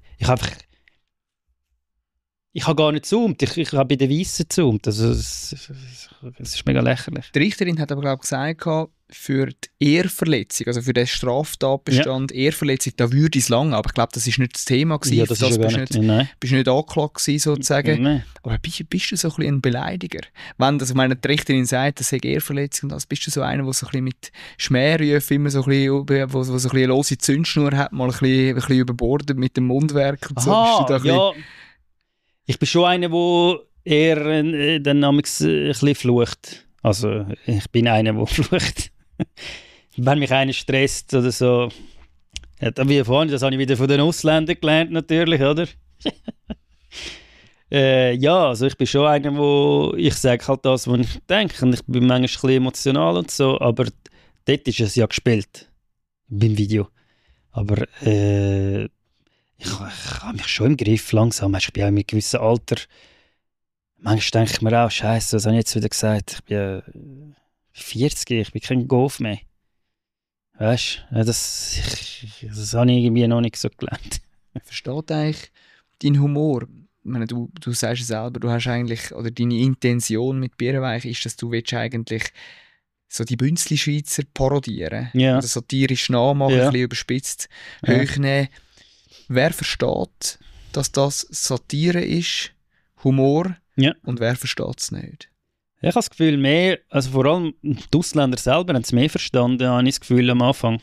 gar nicht gezoomt, ich habe bei den Weissen gezoomt. Also es ist mega lächerlich. Die Richterin hat aber, glaube ich, gesagt, für die Ehrverletzung, also für den Straftatbestand Ehrverletzung, da würde es lang, aber ich glaube, das war nicht das Thema gewesen. Ja, das ist bist nicht angeklagt gewesen, sozusagen. Nein. Aber bist du so ein bisschen ein Beleidiger? Wenn das, ich meine, die Richterin sagt, das sei Ehrverletzung, das bist du so einer, der so ein bisschen mit Schmährufen immer so ein bisschen, wo so ein bisschen eine lose Zündschnur hat, mal ein bisschen überbordet mit dem Mundwerk und so. Aha, ja. Ich bin schon einer, der eher dann ein bisschen flucht. Also, ich bin einer, der flucht. Wenn mich einer stresst oder so. Ja, wie vorhin, das habe ich wieder von den Ausländern gelernt, natürlich, oder? Ja, also ich bin schon einer, wo ich sage halt das, was ich denke. Und ich bin manchmal ein bisschen emotional und so, aber dort ist es ja gespielt. Beim Video. Aber ich habe mich schon im Griff langsam. Ich bin auch in einem gewissen Alter. Manchmal denke ich mir auch, Scheiße, was habe ich jetzt wieder gesagt? Ich bin 40, ich bin kein Golf mehr. Weißt du, das habe ich irgendwie noch nicht so gelernt. Versteht eigentlich dein Humor? Ich meine, du sagst es selber, du hast eigentlich, oder deine Intention mit Bierenweich ist, dass du willst eigentlich so die Bünzli-Schweizer parodieren. Ja. Oder satirisch nachmachen, Ja. ein bisschen überspitzt hochnehmen. Wer versteht, dass das Satire ist, Humor, und wer versteht es nicht? Ich habe das Gefühl, mehr, also vor allem die Ausländer selber haben es mehr verstanden, habe ich das Gefühl am Anfang.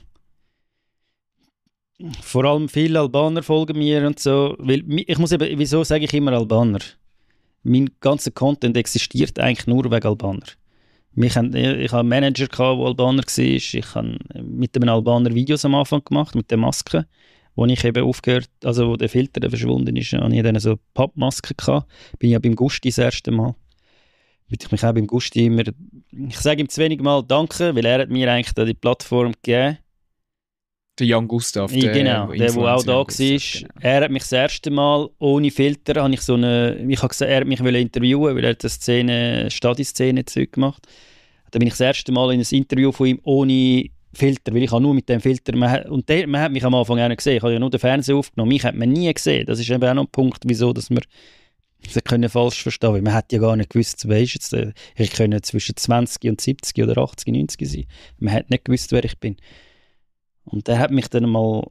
Vor allem viele Albaner folgen mir und so. Weil ich muss eben, wieso sage ich immer Albaner? Mein ganzer Content existiert eigentlich nur wegen Albaner. Ich hatte einen Manager, der Albaner war. Ich habe mit einem Albaner Videos am Anfang gemacht, mit der Maske. Wo ich eben aufgehört, also wo der Filter verschwunden ist, hatte ich dann so Pappmasken gehabt. Bin ja beim Gusti das erste Mal. Weil ich mich auch beim Gusti immer, ich sage ihm zu wenig mal Danke, weil er hat mir eigentlich da die Plattform gegeben. Der Jan Gustav, der auch da war. Genau. Er hat mich das erste Mal ohne Filter, er hat mich interviewen, weil er hat eine Stadi-Szene-Zeug gemacht. Da bin ich das erste Mal in ein Interview von ihm ohne Filter, weil ich nur mit dem Filter, man hat mich am Anfang auch nicht gesehen, ich habe ja nur den Fernseher aufgenommen, mich hat man nie gesehen, das ist eben auch noch ein Punkt, wieso, dass wir das können falsch verstehen, weil man hat ja gar nicht gewusst, wer ist jetzt, ich könnte zwischen 20 und 70 oder 80, 90 sein, man hat nicht gewusst, wer ich bin. Und der hat mich dann mal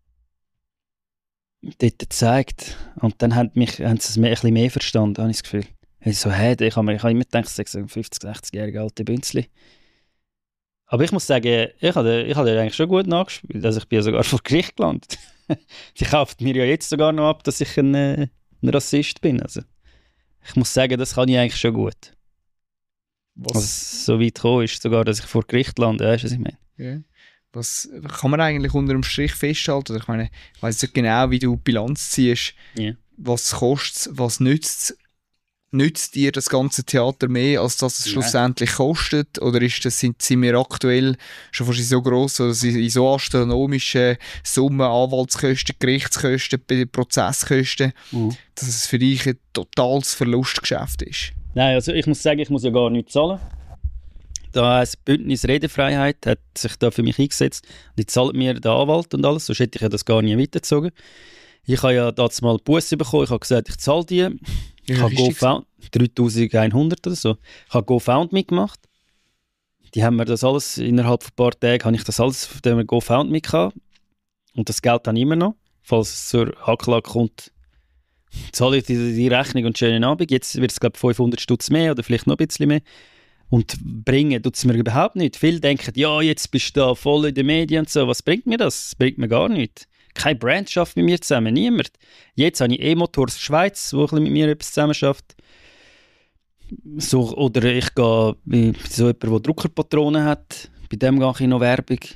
dort gezeigt und dann haben sie es ein bisschen mehr verstanden, habe ich das Gefühl. Ich habe immer gedacht, ich sage 50-, 60-jährige alte Bünzli. Aber ich muss sagen, ich habe eigentlich schon gut nachgespielt. Also ich bin ja sogar vor Gericht gelandet. Sie kauft mir ja jetzt sogar noch ab, dass ich ein Rassist bin. Also ich muss sagen, das kann ich eigentlich schon gut. Was so weit gekommen ist, sogar, dass ich vor Gericht lande. Weißt du, was ich meine? Ja. Was kann man eigentlich unter dem Strich festhalten? Ich meine, ich weiss nicht genau, wie du Bilanz ziehst. Yeah. Was kostet es, was nützt es? Nützt dir das ganze Theater mehr, als dass es schlussendlich kostet? Oder sind wir aktuell schon fast so gross, oder in so astronomischen Summen, Anwaltskosten, Gerichtskosten, Prozesskosten, dass es für dich ein totales Verlustgeschäft ist? Nein, also ich muss sagen, ich muss ja gar nichts zahlen. Das Bündnis Redefreiheit hat sich da für mich eingesetzt. Die zahlt mir den Anwalt und alles, sonst hätte ich ja das gar nie weitergezogen. Ich habe ja damals mal Busse bekommen, ich habe gesagt, ich zahle die. Ich habe GoFound 3100 oder so. Ich habe GoFound mitgemacht. Die haben mir das alles, innerhalb von ein paar Tagen habe ich das alles auf dem GoFound mitgehabt. Und das Geld habe ich immer noch. Falls es zur Anklage kommt, zahle ich die Rechnung und schönen Abend. Jetzt wird es, glaube ich, 500 Stutz mehr oder vielleicht noch ein bisschen mehr. Und bringen tut es mir überhaupt nicht. Viele denken, ja, jetzt bist du da voll in den Medien und so. Was bringt mir das? Das bringt mir gar nichts. Keine Brand schafft mit mir zusammen, niemand. Jetzt habe ich E-Motors Schweiz, wo mit mir etwas zusammen schafft. So, oder ich gehe bei so jemandem, der Druckerpatronen hat, bei dem gehe ich noch Werbung.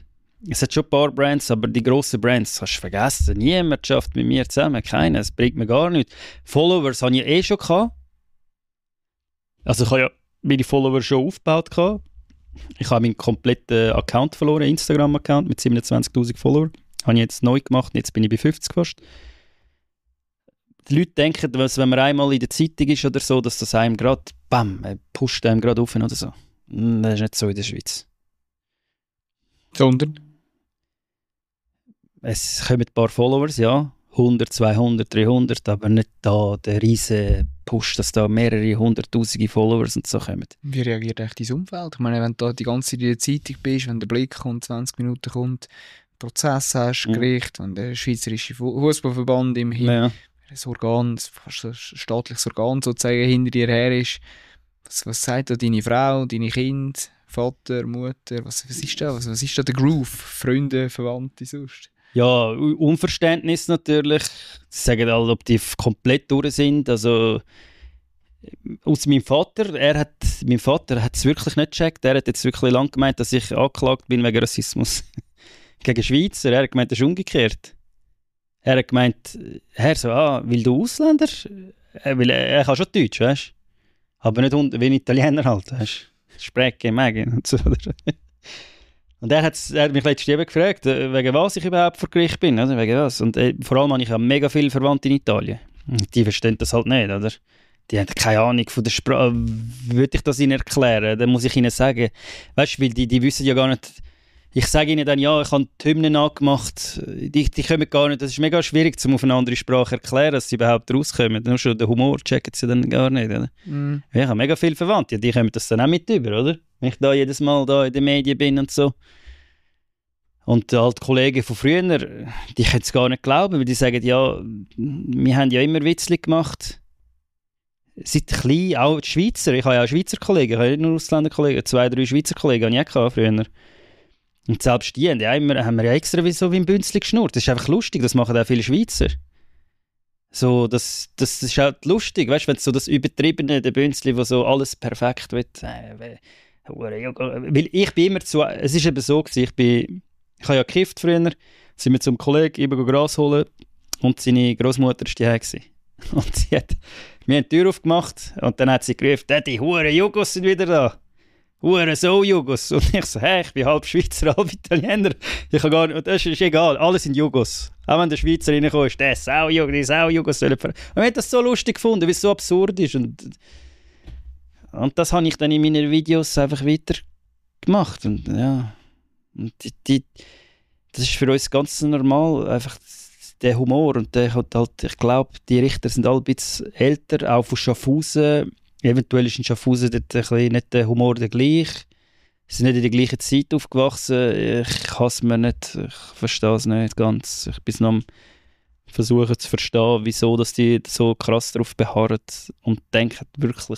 Es hat schon ein paar Brands, aber die grossen Brands kannst du vergessen. Niemand schafft mit mir zusammen, keiner. Es bringt mir gar nichts. Followers habe ich schon gehabt. Also ich habe ja meine Follower schon aufgebaut gehabt. Ich habe meinen kompletten Account verloren, Instagram-Account mit 27'000 Followern. Habe ich jetzt neu gemacht und jetzt bin ich bei 50 fast. Die Leute denken, dass wenn man einmal in der Zeitung ist oder so, dass das einem gerade, pusht einem gerade auf oder so. Das ist nicht so in der Schweiz. Sondern? Es kommen ein paar Followers, ja. 100, 200, 300, aber nicht da der riesen Push, dass da mehrere hunderttausende Followers und so kommen. Wie reagiert eigentlich dein Umfeld? Ich meine, wenn du da die ganze Zeit in der Zeitung bist, wenn der Blick kommt, 20 Minuten kommt, Prozess hast, Gericht, und der Schweizerische Fußballverband immerhin, ein Organ, fast ein staatliches Organ sozusagen hinter dir her ist. Was sagt da deine Frau, deine Kinder, Vater, Mutter? Was ist da? Was ist da der Groove? Freunde, Verwandte sonst? Ja, Unverständnis natürlich. Sie sagen alle, ob die komplett durch sind. Also, aus meinem Vater hat es wirklich nicht gecheckt. Er hat jetzt wirklich lange gemeint, dass ich angeklagt bin wegen Rassismus gegen Schweizer. Er hat gemeint, das ist umgekehrt. Er hat gemeint, weil du Ausländer? Weil er kann schon Deutsch, weißt du? Aber nicht wie ein Italiener halt, weißt du? Spreche, Mägen und so. Und er hat mich letztens eben gefragt, wegen was ich überhaupt vor Gericht bin, oder? Wegen was. Und vor allem habe ich mega viele Verwandte in Italien. Die verstehen das halt nicht, oder? Die haben keine Ahnung von der Sprache. Würde ich das ihnen erklären, dann muss ich ihnen sagen, weißt du, weil die wissen ja gar nicht. Ich sage ihnen dann, ja, ich habe die Hymnen nachgemacht, die kommen gar nicht. Das ist mega schwierig, um auf eine andere Sprache erklären, dass sie überhaupt rauskommen. Nur schon den Humor checken sie dann gar nicht, oder? Ja, ich habe mega viele Verwandte, die kommen das dann auch mit über, oder? Wenn ich da jedes Mal da in den Medien bin und so. Und die alten Kollegen von früher, die können es gar nicht glauben, weil die sagen, ja, wir haben ja immer Witzli gemacht. Seit klein, auch die Schweizer. Ich habe ja auch Schweizer Kollegen, ich habe nicht nur Ausländerkollegen, 2, 3 Schweizer Kollegen habe ich auch früher. Und selbst die haben wir ja extra wie so wie ein Bünzli geschnurrt. Das ist einfach lustig, das machen auch viele Schweizer. So, das ist halt lustig, weißt du, wenn so das Übertriebene, der Bünzli, der so alles perfekt wird. Weil ich bin immer es ist eben so gewesen, ich habe ja gekifft früher, sind wir zum Kollegen immer Gras holen und seine Großmutter war daheim gewesen. Und wir haben die Tür aufgemacht und dann hat sie gerufen, die Huren Jugos sind wieder da. Huren so Jugos. Und ich so, ich bin halb Schweizer, halb Italiener. Ich kann gar nicht, das ist egal, alle sind Jugos. Auch wenn der Schweizer reinkommt, der ist auch Jugos, die ist auch Jugos. Und wir haben das so lustig gefunden, weil es so absurd ist. Und das habe ich dann in meinen Videos einfach weiter gemacht. Und ja, und das ist für uns ganz normal, einfach der Humor. Und der hat halt, ich glaube, die Richter sind alle ein bisschen älter, auch von Schaffhausen. Eventuell ist in Schaffhausen dort nicht der Humor der gleiche. Sie sind nicht in der gleichen Zeit aufgewachsen. Ich hasse mir nicht, ich verstehe es nicht ganz. Ich bin noch am versuchen zu verstehen, wieso dass die so krass darauf beharren und denken wirklich,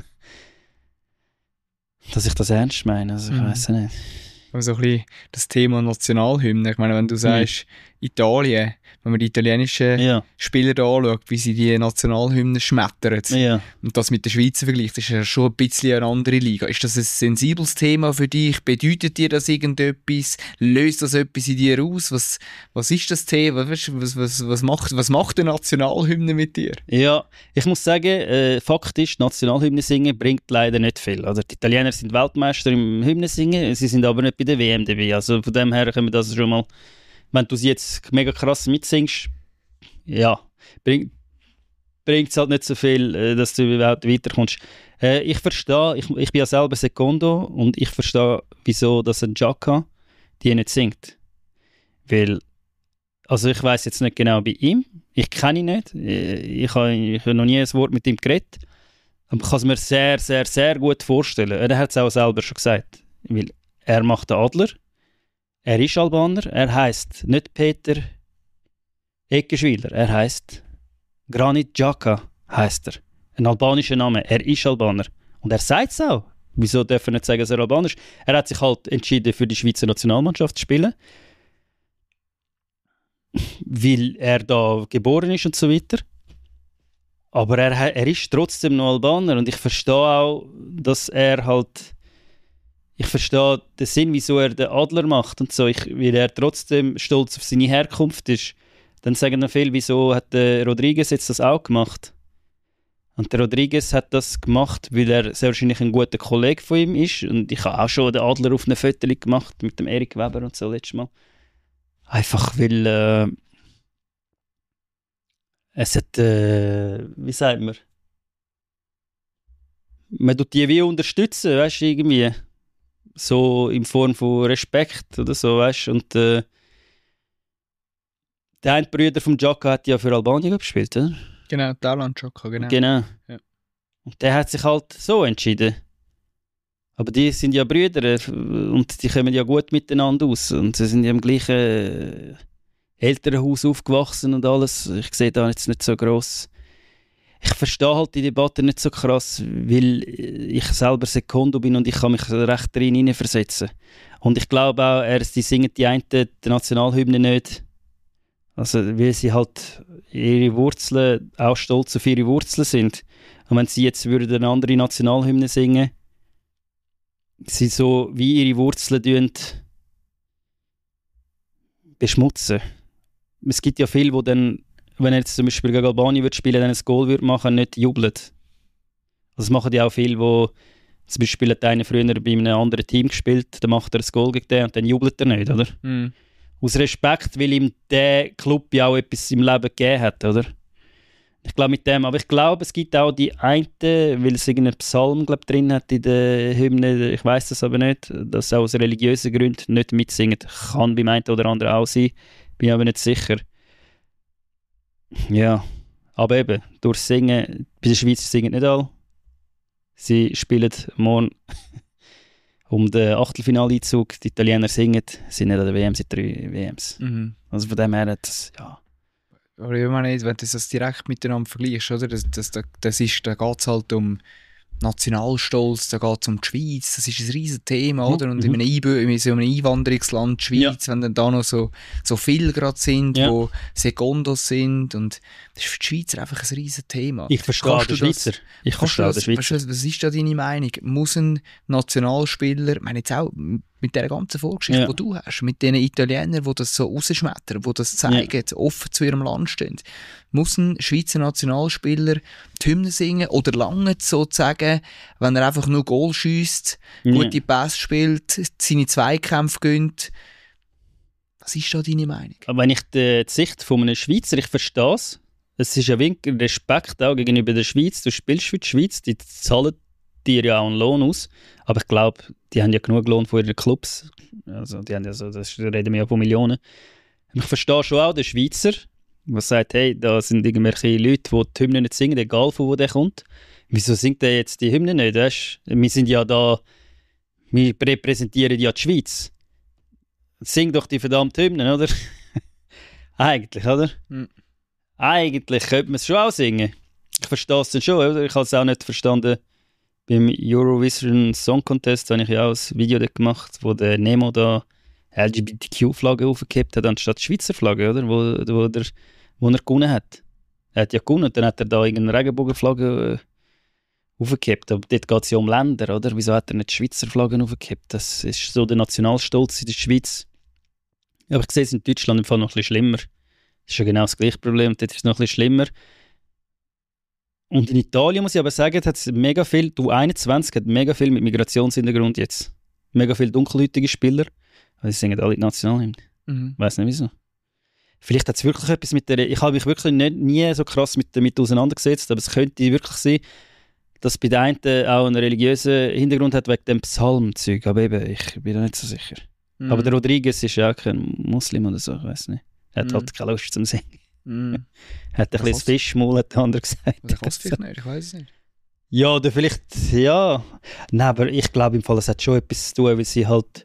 dass ich das ernst meine. Also ich weiss nicht. Also ein bisschen das Thema Nationalhymne. Ich meine, wenn du sagst, Italien, wenn man die italienischen Spieler da anschaut, wie sie die Nationalhymne schmettern und das mit der Schweizer vergleicht, das ist ja schon ein bisschen eine andere Liga. Ist das ein sensibles Thema für dich? Bedeutet dir das irgendetwas? Löst das etwas in dir aus? Was ist das Thema? Was macht eine Nationalhymne mit dir? Ja, ich muss sagen, faktisch, Nationalhymne singen bringt leider nicht viel. Also die Italiener sind Weltmeister im Hymne singen, sie sind aber nicht bei der WM dabei. Also von dem her können wir das schon mal, wenn du sie jetzt mega krass mitsingst, ja, bringt es halt nicht so viel, dass du überhaupt weiterkommst. Ich verstehe, ich bin ja selber Secondo und ich verstehe, wieso dass ein Xhaka die nicht singt. Weil, also ich weiss jetzt nicht genau bei ihm, ich kenne ihn nicht, ich habe noch nie ein Wort mit ihm geredet, aber ich kann es mir sehr, sehr, sehr gut vorstellen. Er hat es auch selber schon gesagt, weil er macht den Adler. Er ist Albaner, er heisst nicht Peter Eckeschwiler, er heisst Granit Xhaka, heisst er. Ein albanischer Name, er ist Albaner. Und er sagt es auch. Wieso darf er nicht sagen, dass er Albaner ist? Er hat sich halt entschieden, für die Schweizer Nationalmannschaft zu spielen. Weil er da geboren ist und so weiter. Aber er ist trotzdem noch Albaner und ich verstehe auch, dass er halt ich verstehe den Sinn, wieso er den Adler macht und so, weil er trotzdem stolz auf seine Herkunft ist. Dann sagen dann viele, wieso hat der Rodriguez jetzt das auch gemacht? Und der Rodriguez hat das gemacht, weil er sehr wahrscheinlich ein guter Kollege von ihm ist. Und ich habe auch schon den Adler auf einem Foto gemacht mit dem Erik Weber und so letztes Mal. Einfach weil es hat, wie sagt man tut die wie unterstützen, weißt du, irgendwie. So in Form von Respekt oder so, weißt du. Und der eine Bruder von Xhaka hat ja für Albanien gespielt, oder? Genau, Darlan Xhaka, genau. Genau. Ja. Und der hat sich halt so entschieden. Aber die sind ja Brüder und die kommen ja gut miteinander aus. Und sie sind ja im gleichen Elternhaus aufgewachsen und alles. Ich sehe da jetzt nicht so gross. Ich verstehe halt die Debatte nicht so krass, weil ich selber Sekondo bin und ich kann mich recht drin hineinversetzen. Und ich glaube auch, die singen die einen die Nationalhymne nicht. Also, weil sie halt ihre Wurzeln, auch stolz auf ihre Wurzeln sind. Und wenn sie jetzt eine andere Nationalhymne singen, sie so wie ihre Wurzeln beschmutzen. Es gibt ja viele, die dann, wenn er jetzt zum Beispiel gegen Albanien spielen, dann ein Goal machen, nicht jubeln. Also das machen ja auch viele, die zum Beispiel hat einer früher bei einem anderen Team gespielt, dann macht er ein Goal gegen den und dann jubelt er nicht, oder? Mhm. Aus Respekt, weil ihm der Club ja auch etwas im Leben gegeben hat, oder? Ich glaube mit dem, aber ich glaube, es gibt auch die eine, weil es irgendeinen Psalm drin hat in der Hymne, ich weiß das aber nicht, dass auch aus religiösen Gründen nicht mitsingen. Kann beim einen oder anderen auch sein, bin aber nicht sicher. Ja, aber eben, durch Singen, bei der Schweiz singen nicht alle. Sie spielen morgen um den Achtelfinaleinzug. Die Italiener singen, sind nicht an der WM seit 3 WMs. Mhm. Also von dem her hat es, ja. Aber ich meine nicht, wenn du das direkt miteinander vergleichst, oder? Da geht es halt um Nationalstolz, da geht es um die Schweiz, das ist ein riesiges Thema, oder? Und in einem Einwanderungsland, die Schweiz, wenn dann da noch so viele gerade sind, die Secondos sind, und das ist für die Schweizer einfach ein riesiges Thema. Ich verstehe den Schweizer. Was ist da deine Meinung? Muss ein Nationalspieler, ich meine jetzt auch mit dieser ganzen Vorgeschichte, die du hast, mit den Italienern, die das so rausschmettern, die das zeigen, offen zu ihrem Land stehen, muss ein Schweizer Nationalspieler die Hymne singen oder lange sozusagen, wenn er einfach nur Goal schiesst, gute Pässe spielt, seine Zweikämpfe gönnt? Was ist da deine Meinung? Aber wenn ich die Sicht von einem Schweizer, ich verstehe es. Es ist ein Respekt auch gegenüber der Schweiz. Du spielst für die Schweiz, die zahlen dir ja auch einen Lohn aus. Aber ich glaube, die haben ja genug Lohn von ihren Clubs. Also, die haben ja so, das reden wir ja von Millionen. Ich verstehe schon auch den Schweizer, der sagt, hey, da sind irgendwelche Leute, die die Hymne nicht singen, egal von wo der kommt. Wieso singt der jetzt die Hymne nicht? Weißt? Wir sind ja da, wir repräsentieren ja die Schweiz. Sing doch die verdammte Hymne, oder? Eigentlich, oder? Mhm. Eigentlich könnte man es schon auch singen. Ich verstehe es dann schon, oder? Ich habe es auch nicht verstanden. Beim Eurovision Song Contest habe ich ja auch ein Video gemacht, wo der Nemo da LGBTQ-Flagge aufgekippt hat, anstatt die Schweizer Flagge, oder? Wo er gewonnen hat. Er hat ja gewonnen und dann hat er da irgendeine Regenbogenflagge aufgekippt. Aber dort geht es ja um Länder, oder? Wieso hat er nicht die Schweizer Flaggen aufgekippt? Das ist so der Nationalstolz in der Schweiz. Aber ich sehe es in Deutschland im Fall noch ein bisschen schlimmer. Das ist ja genau das gleiche Problem. Dort ist es noch ein bisschen schlimmer. Und in Italien, muss ich aber sagen, hat es mega viel, U21 hat mega viel mit Migrationshintergrund jetzt. Mega viele dunkelhäutige Spieler. Weil sie singen alle die Nationalhymne. Ich weiss nicht wieso. Vielleicht hat es wirklich etwas mit der... Ich habe mich wirklich nie so krass damit auseinandergesetzt, aber es könnte wirklich sein, dass bei den einen auch einen religiösen Hintergrund hat wegen dem Psalmzeug. Aber eben, ich bin da nicht so sicher. Aber der Rodriguez ist ja auch kein Muslim oder so, ich weiss nicht. Er hat halt keine Lust zum Singen. Hat ein bisschen Fischmaul, hat der andere gesagt. Oder kann es vielleicht nicht, ich weiss es nicht. Ja, oder vielleicht, ja. Nein, aber ich glaube im Fall, es hat schon etwas zu tun, weil sie halt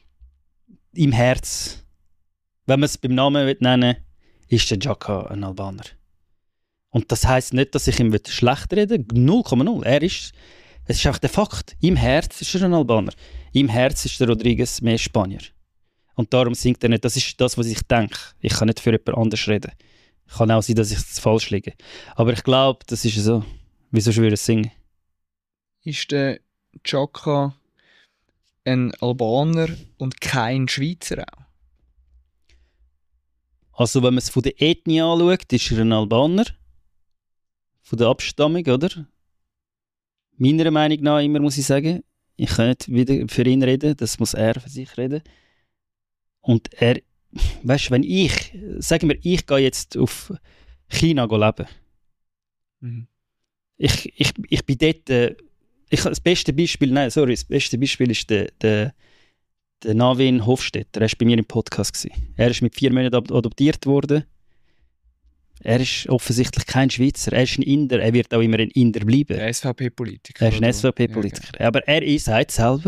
im Herz, wenn man es beim Namen nennen will, ist der Xhaka ein Albaner. Und das heisst nicht, dass ich ihm schlecht rede, 0,0. Es ist einfach der Fakt. Im Herz ist er ein Albaner. Im Herz ist der Rodriguez mehr Spanier. Und darum singt er nicht. Das ist das, was ich denke. Ich kann nicht für jemand anders reden. Kann auch sein, dass ich es falsch liege. Aber ich glaube, das ist so. Wieso würde ich singen? Ist der Xhaka ein Albaner und kein Schweizer auch? Also wenn man es von der Ethnie anschaut, ist er ein Albaner. Von der Abstammung, oder? Meiner Meinung nach immer, muss ich sagen. Ich kann nicht wieder für ihn reden, das muss er für sich reden. Und er, weißt du, wenn sagen wir, ich gehe jetzt auf China leben. Mhm. Ich bin dort, das beste Beispiel ist der Navin Hofstetter. Er war bei mir im Podcast. Er ist mit 4 Monaten adoptiert worden. Er ist offensichtlich kein Schweizer. Er ist ein Inder. Er wird auch immer ein Inder bleiben. Ein SVP-Politiker. Er ist ein SVP-Politiker. Ja, aber er sagt selber,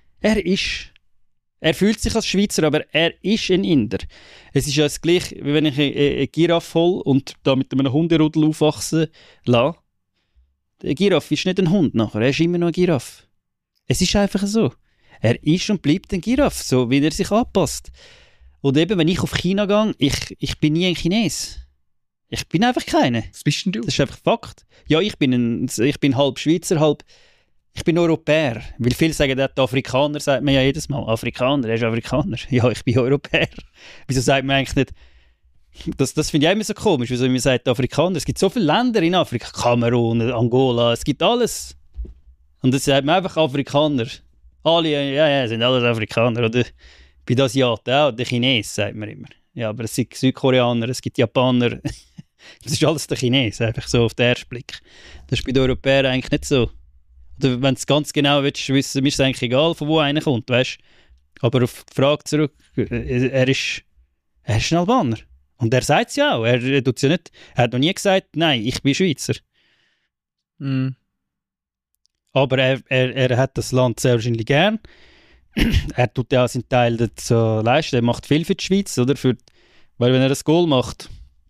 er fühlt sich als Schweizer, aber er ist ein Inder. Es ist ja das Gleiche, wie wenn ich eine Giraffe hole und da mit einem Hunderudel aufwachsen lasse. Der Giraffe ist nicht ein Hund nachher, er ist immer noch ein Giraffe. Es ist einfach so. Er ist und bleibt ein Giraffe, so wie er sich anpasst. Und eben, wenn ich auf China gehe, ich bin nie ein Chines. Ich bin einfach keiner. Was bist denn du? Das ist einfach Fakt. Ja, ich bin halb Schweizer, ich bin Europäer. Weil viele sagen, der Afrikaner, sagt man ja jedes Mal. Afrikaner, er ist Afrikaner. Ja, ich bin Europäer. Wieso sagt man eigentlich nicht... Das finde ich auch immer so komisch, wieso man sagt Afrikaner. Es gibt so viele Länder in Afrika. Kamerun, Angola, es gibt alles. Und das sagt man einfach Afrikaner. Alle, sind alles Afrikaner. Oder bei den Asiaten auch, der Chines, sagt man immer. Ja, aber es gibt Südkoreaner, es gibt Japaner. Das ist alles der Chines, einfach so auf den ersten Blick. Das ist bei den Europäern eigentlich nicht so. Oder wenn du es ganz genau willst, wissen, mir ist es eigentlich egal, von wo einer kommt, weißt? Aber auf die Frage zurück, er ist ein Albaner. Und er sagt es ja auch. Er tut's ja nicht. Er hat noch nie gesagt, nein, ich bin Schweizer. Mm. Aber er hat das Land sehr wahrscheinlich gern. Er tut ja auch seinen Teil dazu leisten. Er macht viel für die Schweiz, oder? Weil wenn er ein Goal macht,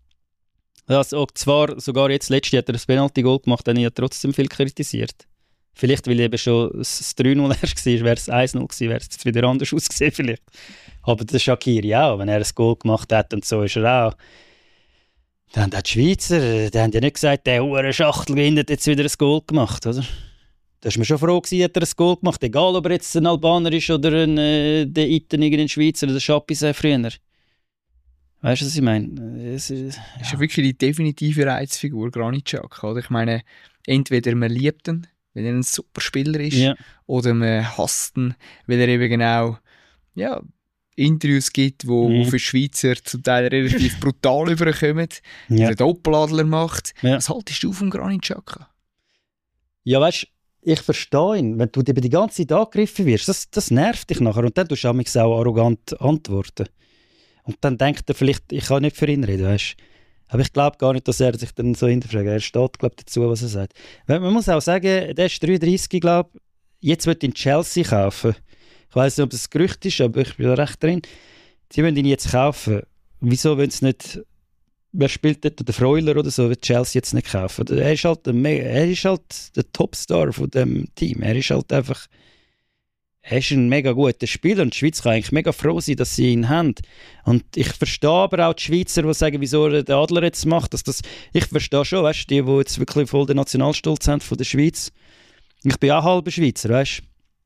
also zwar sogar jetzt letztes hat er ein Penalty-Goal gemacht, dann hat er trotzdem viel kritisiert. Vielleicht, weil eben schon das 3-0 erst war, wäre es 1-0 gewesen, wäre es jetzt wieder anders ausgesehen vielleicht. Aber der Shaqiri auch, wenn er ein Goal gemacht hat und so ist er auch. Dann hat die Schweizer, die haben ja nicht gesagt, der hure Schachtel hat jetzt wieder ein Goal gemacht, oder? Da ist mir schon froh gewesen, hat er ein Goal gemacht, egal ob er jetzt ein Albaner ist oder der Iten, irgendein Schweizer oder der Schapis früher. Weißt du, was ich meine? Es ist ja wirklich die definitive Reizfigur, Granit Xhaka, oder? Ich meine, entweder man liebt ihn, weil er ein super Spieler ist, ja, oder man hasst ihn, weil er eben genau Interviews gibt, wo für Schweizer zum Teil relativ brutal überkommen, ja, den Doppeladler macht. Ja. Was haltest du vom Granit Xhaka? Ja, weißt du, ich verstehe ihn. Wenn du über die ganze Zeit angegriffen wirst, das nervt dich nachher. Und dann tust du auch arrogant antworten. Und dann denkt er vielleicht, ich kann nicht für ihn reden, weißt du. Aber ich glaube gar nicht, dass er sich dann so hinterfragt. Er steht, glaube ich, dazu, was er sagt. Man muss auch sagen, der ist 33, glaube ich. Jetzt wird ihn Chelsea kaufen. Ich weiss nicht, ob das ein Gerücht ist, aber ich bin da recht drin. Sie wollen ihn jetzt kaufen. Wieso wollen sie nicht... Wer spielt dort? Der Freuler oder so, wird Chelsea jetzt nicht kaufen. Er ist halt der Topstar von dem Team. Er ist halt einfach... Er ist ein mega guter Spieler und die Schweiz kann eigentlich mega froh sein, dass sie ihn haben. Und ich verstehe aber auch die Schweizer, die sagen, wieso er den Adler jetzt macht. Ich verstehe schon, weißt du, die jetzt wirklich voll den Nationalstolz haben von der Schweiz. Ich bin auch halber Schweizer, weißt du.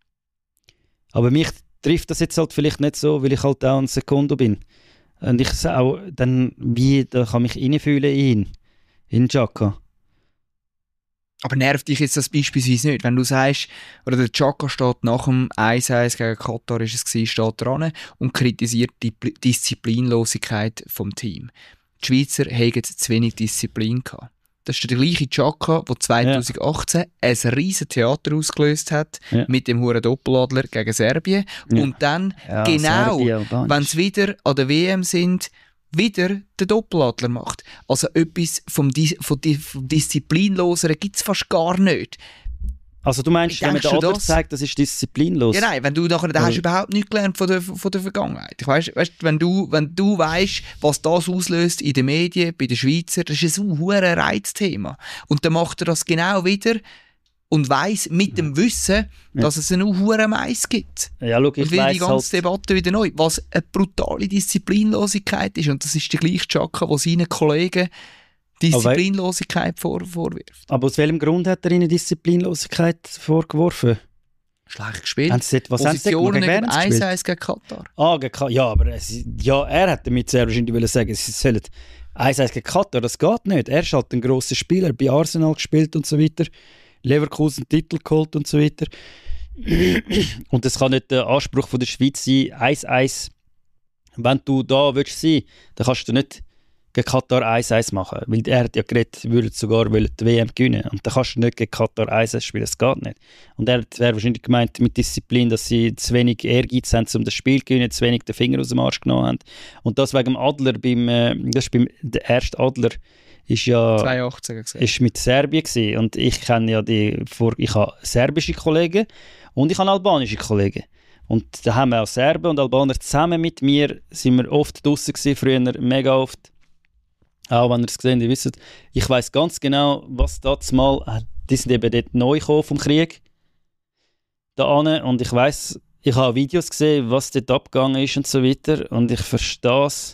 Aber mich trifft das jetzt halt vielleicht nicht so, weil ich halt auch ein Sekundo bin. Und ich auch dann, da kann mich reinfühlen in Xhaka. Aber nervt dich jetzt das beispielsweise nicht, wenn du sagst, oder der Xhaka steht nach dem 1-1 gegen Katar, steht dran und kritisiert die Disziplinlosigkeit vom Team. Die Schweizer haben zu wenig Disziplin gehabt. Das ist der gleiche Xhaka, der 2018 ein riesen Theater ausgelöst hat mit dem huren Doppeladler gegen Serbien. Ja. Und dann, genau, wenn sie wieder an der WM sind, wieder den Doppeladler macht. Also etwas vom Disziplinloseren gibt es fast gar nicht. Also du meinst, wenn man den Adler zeigt, das ist disziplinlos? Ja, nein, wenn du nachher, da hast du überhaupt nichts gelernt von der Vergangenheit. Weißt, wenn du weißt, was das auslöst in den Medien, bei den Schweizern, das ist ein hohes Reizthema. Und dann macht er das genau wieder und weiss mit dem Wissen, dass es einen hohen Mais gibt. Ja, schau, ich und will die ganze Debatte wieder neu, was eine brutale Disziplinlosigkeit ist. Und das ist der gleiche Xhaka, der seinen Kollegen Disziplinlosigkeit vorwirft. Aber aus welchem Grund hat er ihnen Disziplinlosigkeit vorgeworfen? Schlecht gespielt. Was haben sie Positionen gegen 1-1 gegen Katar. Ja, aber er hätte damit sehr wahrscheinlich sagen, sie sollen 1-1 gegen Katar, das geht nicht. Er ist halt ein grosser Spieler, bei Arsenal gespielt und so weiter, Leverkusen Titel geholt und so weiter. Und das kann nicht der Anspruch von der Schweiz sein, 1-1. Wenn du da willst sein, dann kannst du nicht gegen Katar 1-1 machen. Weil er hat ja geredet, würde sogar die WM gewinnen. Und dann kannst du nicht gegen Katar 1-1 spielen, das geht nicht. Und er wäre wahrscheinlich gemeint mit Disziplin, dass sie zu wenig Ehrgeiz haben, um das Spiel zu gewinnen, zu wenig den Finger aus dem Arsch genommen haben. Und das wegen dem Adler, der erste Adler, ist ja 2018 ist mit Serbien gewesen. Und ich kenne ja ich habe serbische Kollegen und ich habe albanische Kollegen. Und da haben wir auch Serben und Albaner zusammen mit mir, sind wir oft draussen gewesen, früher mega oft. Auch wenn ihr es gesehen habt, ihr wisst, ich weiss ganz genau, was das mal, die sind eben dort neu gekommen vom Krieg, da ane, und ich weiss, ich habe Videos gesehen, was dort abgegangen ist und so weiter, und ich verstehe es.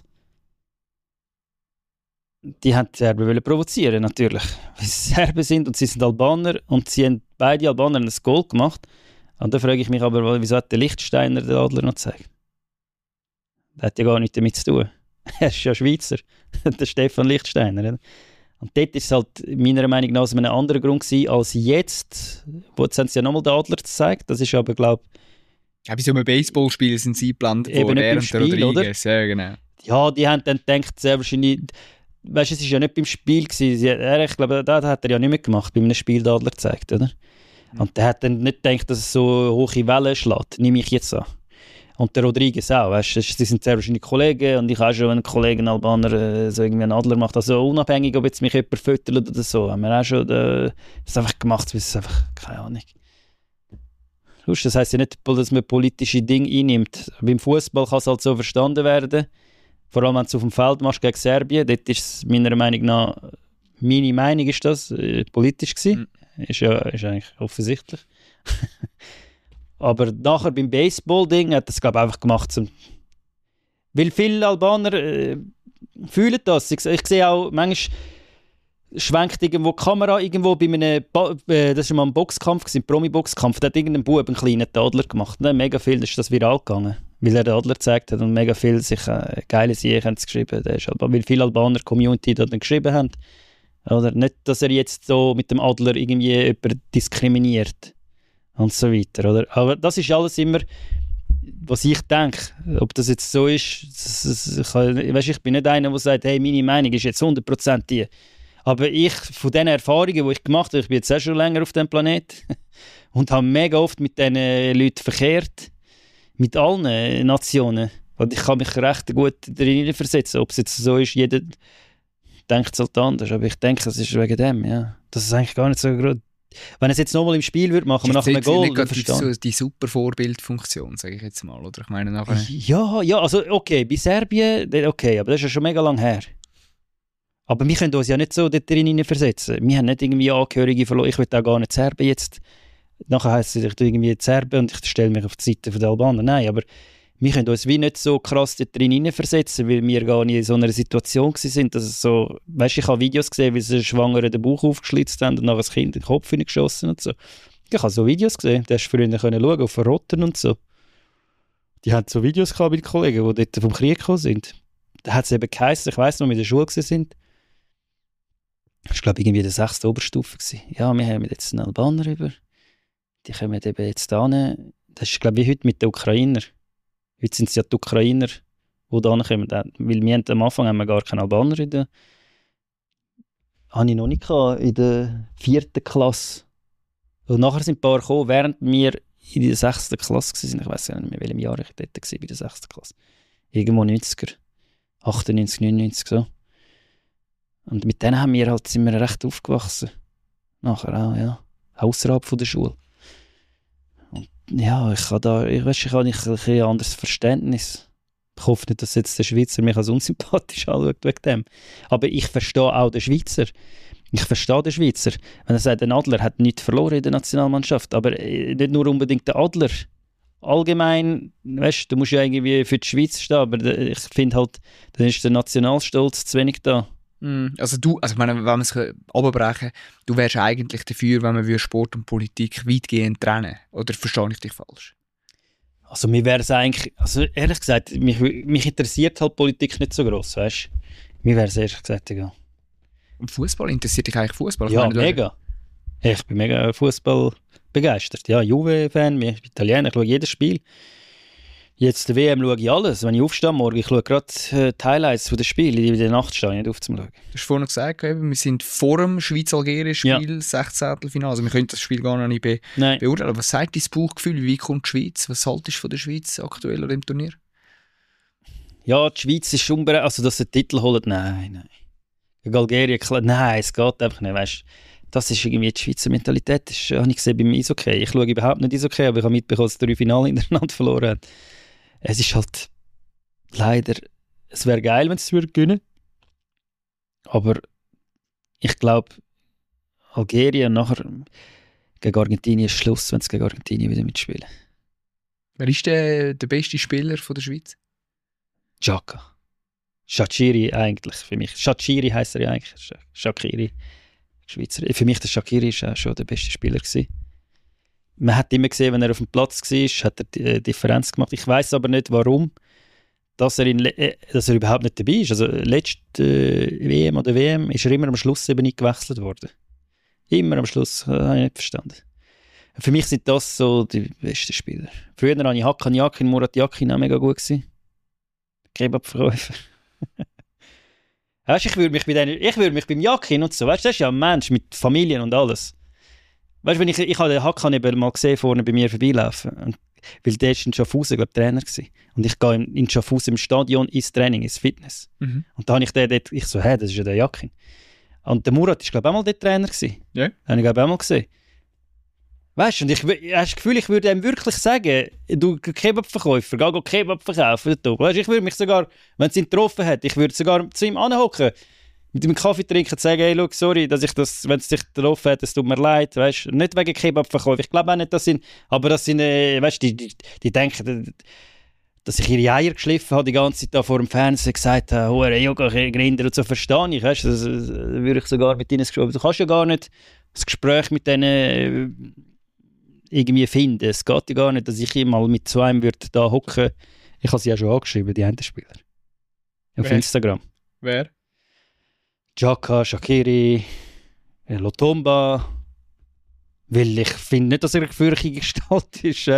Die haben die Serben wollen provozieren, natürlich, weil sie Serben sind und sie sind Albaner, und sie haben beide Albaner ein Goal gemacht. Und da frage ich mich aber, wieso hat der Lichtsteiner den Adler noch gezeigt? Das hat ja gar nichts damit zu tun. Er ist ja Schweizer, der Stefan Lichtsteiner. Und dort war es halt meiner Meinung nach aus einem anderen Grund gewesen, als jetzt. Jetzt haben sie ja nochmal den Adler gezeigt. Das ist aber, glaube ich... Bei so einem Baseballspiel sind sie geplant von Bernd Rodriguez. Oder? Ja, genau. Ja, die haben dann gedacht, sehr wahrscheinlich... Weißt du, es war ja nicht beim Spiel gewesen. Ich glaube, da hat er ja nicht mitgemacht, bei einem Spiel den Adler gezeigt, oder? Und der hat dann nicht gedacht, dass es so hohe Wellen schlägt. Nehme ich jetzt an. Und der Rodriguez auch, weißt du, sie sind sehr wahrscheinlich Kollegen, und ich habe schon einen Kollegen Albaner so irgendwie einen Adler macht, also unabhängig, ob jetzt mich jemand füttert oder so, haben wir auch schon das einfach gemacht, weil es einfach, keine Ahnung. Das heisst ja nicht, dass man politische Dinge einnimmt. Beim Fußball kann es halt so verstanden werden, vor allem wenn du es auf dem Feld machst gegen Serbien, dort ist es meiner Meinung nach, meine Meinung ist das, politisch gewesen, ist eigentlich offensichtlich. Aber nachher beim Baseball-Ding hat es, glaube ich, einfach gemacht. Weil viele Albaner fühlen das. Ich sehe auch, manchmal schwenkt irgendwo die Kamera irgendwo bei einem, das war mal ein Boxkampf, ein Promi-Boxkampf, da hat irgendein Bub einen kleinen Adler gemacht. Und mega viel ist das viral gegangen, weil er den Adler gezeigt hat, und mega viel sich geile Sachen haben geschrieben. Weil viele Albaner-Community da dann geschrieben haben. Oder nicht, dass er jetzt so mit dem Adler irgendwie jemanden diskriminiert. Und so weiter, oder? Aber das ist alles immer, was ich denke. Ob das jetzt so ist, ich bin nicht einer, der sagt, hey, meine Meinung ist jetzt 100% die. Aber von den Erfahrungen, die ich gemacht habe, ich bin jetzt auch schon länger auf dem Planeten und habe mega oft mit diesen Leuten verkehrt, mit allen Nationen. Und ich kann mich recht gut darin versetzen. Ob es jetzt so ist, jeder denkt es halt anders. Aber ich denke, es ist wegen dem, ja. Das ist eigentlich gar nicht so groß. Wenn es jetzt nochmal im Spiel würde machen, wir nach einem Goal, dann verstehen. So die super Vorbildfunktion, sage ich jetzt mal, oder? Ich meine nachher... Ja, also okay, bei Serbien, okay, aber das ist ja schon mega lang her. Aber wir können uns ja nicht so dort drin versetzen. Wir haben nicht irgendwie Angehörige verloren. Ich will auch gar nicht Serben jetzt. Nachher heisst es, ich tue irgendwie Serben und ich stelle mich auf die Seite der Albaner. Nein, aber wir können uns wie nicht so krass dort drin versetzen, weil wir gar nicht in so einer Situation waren, dass es so, weißt du, ich habe Videos gesehen, wie sie Schwangere den Bauch aufgeschlitzt haben und nachher das Kind in den Kopf hineingeschossen und so. Ich habe so Videos gesehen, da hast du früher schauen auf Rotten und so. Die haben so Videos gehabt mit Kollegen, die dort vom Krieg gekommen sind. Da hat es eben geheißen, ich weiss noch, wir in der Schule sind. Das war, glaube ich, irgendwie der 6. Oberstufe gewesen. Ja, wir haben jetzt einen Albaner über. Die kommen eben jetzt da hin. Das ist, glaube ich, wie heute mit den Ukrainern. Heute sind es ja die Ukrainer, die da kommen. Weil wir am Anfang haben wir gar keine Albaner in der... Habe ich noch nicht gehabt, in der 4. Klasse. Und nachher sind ein paar gekommen, während wir in der 6. Klasse waren. Ich weiss gar nicht mehr, in welchem Jahr ich dort war, bei der 6. Klasse. Irgendwo 90er. 98, 99, so. Und mit denen sind wir recht aufgewachsen. Nachher auch, ja. Außerhalb von der Schule. Und ja, ich habe ein anderes Verständnis. Ich hoffe nicht, dass jetzt der Schweizer mich als unsympathisch anschaut wegen dem. Aber ich verstehe auch den Schweizer. Ich verstehe den Schweizer. Wenn er sagt, der Adler hat nichts verloren in der Nationalmannschaft. Aber nicht nur unbedingt der Adler. Allgemein, weißt du, musst ja irgendwie für die Schweiz stehen. Aber ich finde halt, dann ist der Nationalstolz zu wenig da. Also ich meine, wenn man es runterbrechen kann, du wärst eigentlich dafür, wenn man Sport und Politik weitgehend trennen. Oder verstehe ich dich falsch? Also mir wäre es eigentlich, also ehrlich gesagt, mich interessiert halt Politik nicht so gross, weißt du? Mir wäre es ehrlich gesagt egal. Und Fußball? Interessiert dich eigentlich Fußball? Ja, mega. Ich bin mega Fußball begeistert. Ja, Juve-Fan, ich bin Italiener, ich schaue jedes Spiel. Jetzt der WM schaue ich alles. Wenn ich aufstehe morgen, ich schaue gerade die Highlights von den Spielen. In der Nacht stehe ich nicht auf zum Schauen. Du hast vorhin gesagt, wir sind vor dem Schweiz-Algerien-Spiel, 16. Finale. Also wir können das Spiel gar noch nicht beurteilen. Was sagt dein Bauchgefühl? Wie kommt die Schweiz? Was haltest du von der Schweiz aktuell an dem Turnier? Ja, die Schweiz ist unbereit. Also, dass sie den Titel holen, nein. Gegen Algerien, nein, es geht einfach nicht. Weißt, das ist irgendwie die Schweizer Mentalität. Das habe ich gesehen beim Eishockey. Ich schaue überhaupt nicht Eishockey, aber ich habe mitbekommen, dass 3 Finale hintereinander verloren haben. Es ist halt leider, es wäre geil, wenn sie es gewinnen. Aber ich glaube, Algerien nachher gegen Argentinien ist Schluss, wenn sie gegen Argentinien wieder mitspielen. Wer ist der beste Spieler von der Schweiz? Xhaka. Shaqiri eigentlich für mich. Shaqiri heisst er ja eigentlich. Shaqiri. Schweizer. Für mich der Shaqiri ist auch schon der beste Spieler gewesen. Man hat immer gesehen, wenn er auf dem Platz war, hat er die Differenz gemacht. Ich weiß aber nicht, warum, dass er überhaupt nicht dabei ist. Also letzte WM oder WM ist er immer am Schluss eben nicht gewechselt worden. Immer am Schluss, habe ich nicht verstanden. Für mich sind das so die besten Spieler. Früher habe ich Hakan Yakin, Murat Yakin auch mega gut gewesen. Kebabverkäufer. Weißt, ich würde mich beim Yakin und so, weißt, das ist ja ein Mensch mit Familien und alles. Weißt du, ich habe den Hakan eben mal gesehen, vorne bei mir vorbeilaufen. Weil der war in Schaffhausen, glaube ich, Trainer gewesen. Und ich gehe in Schaffhausen im Stadion ins Training, ins Fitness. Und da habe ich den dort, ich so, das ist ja der Yakin. Und der Murat war, glaube ich, auch mal der Trainer gewesen. Ja. Den habe ich, glaube ich, auch mal gesehen. Weißt du, und ich habe das Gefühl, ich würde ihm wirklich sagen, du Kebabverkäufer, geh Kebab verkaufen. Weißt, ich würde mich sogar, wenn es ihn getroffen hat, ich würde sogar zu ihm anhocken, mit ihm Kaffee trinken und sagen, hey, look, sorry, dass ich das, wenn es dich getroffen hat, es tut mir leid, weißt, nicht wegen Kebabverkäufer. Ich glaube auch nicht, dass sie, aber dass sie, weißt, die denken, dass ich ihre Eier geschliffen habe, die ganze Zeit da vor dem Fernsehen gesagt habe, hure Yoga-Grinder und so, verstehe ich, weißt, das würde ich sogar mit ihnen geschrieben. Du kannst ja gar nicht das Gespräch mit denen irgendwie finden. Es geht ja gar nicht, dass ich mal mit so einem würde da hocken. Ich habe sie ja schon angeschrieben, die einen Spieler. Auf Instagram. Wer? Xhaka, Shaqiri, Lotomba. Weil ich finde nicht, dass er eine gefährliche Gestalt ist.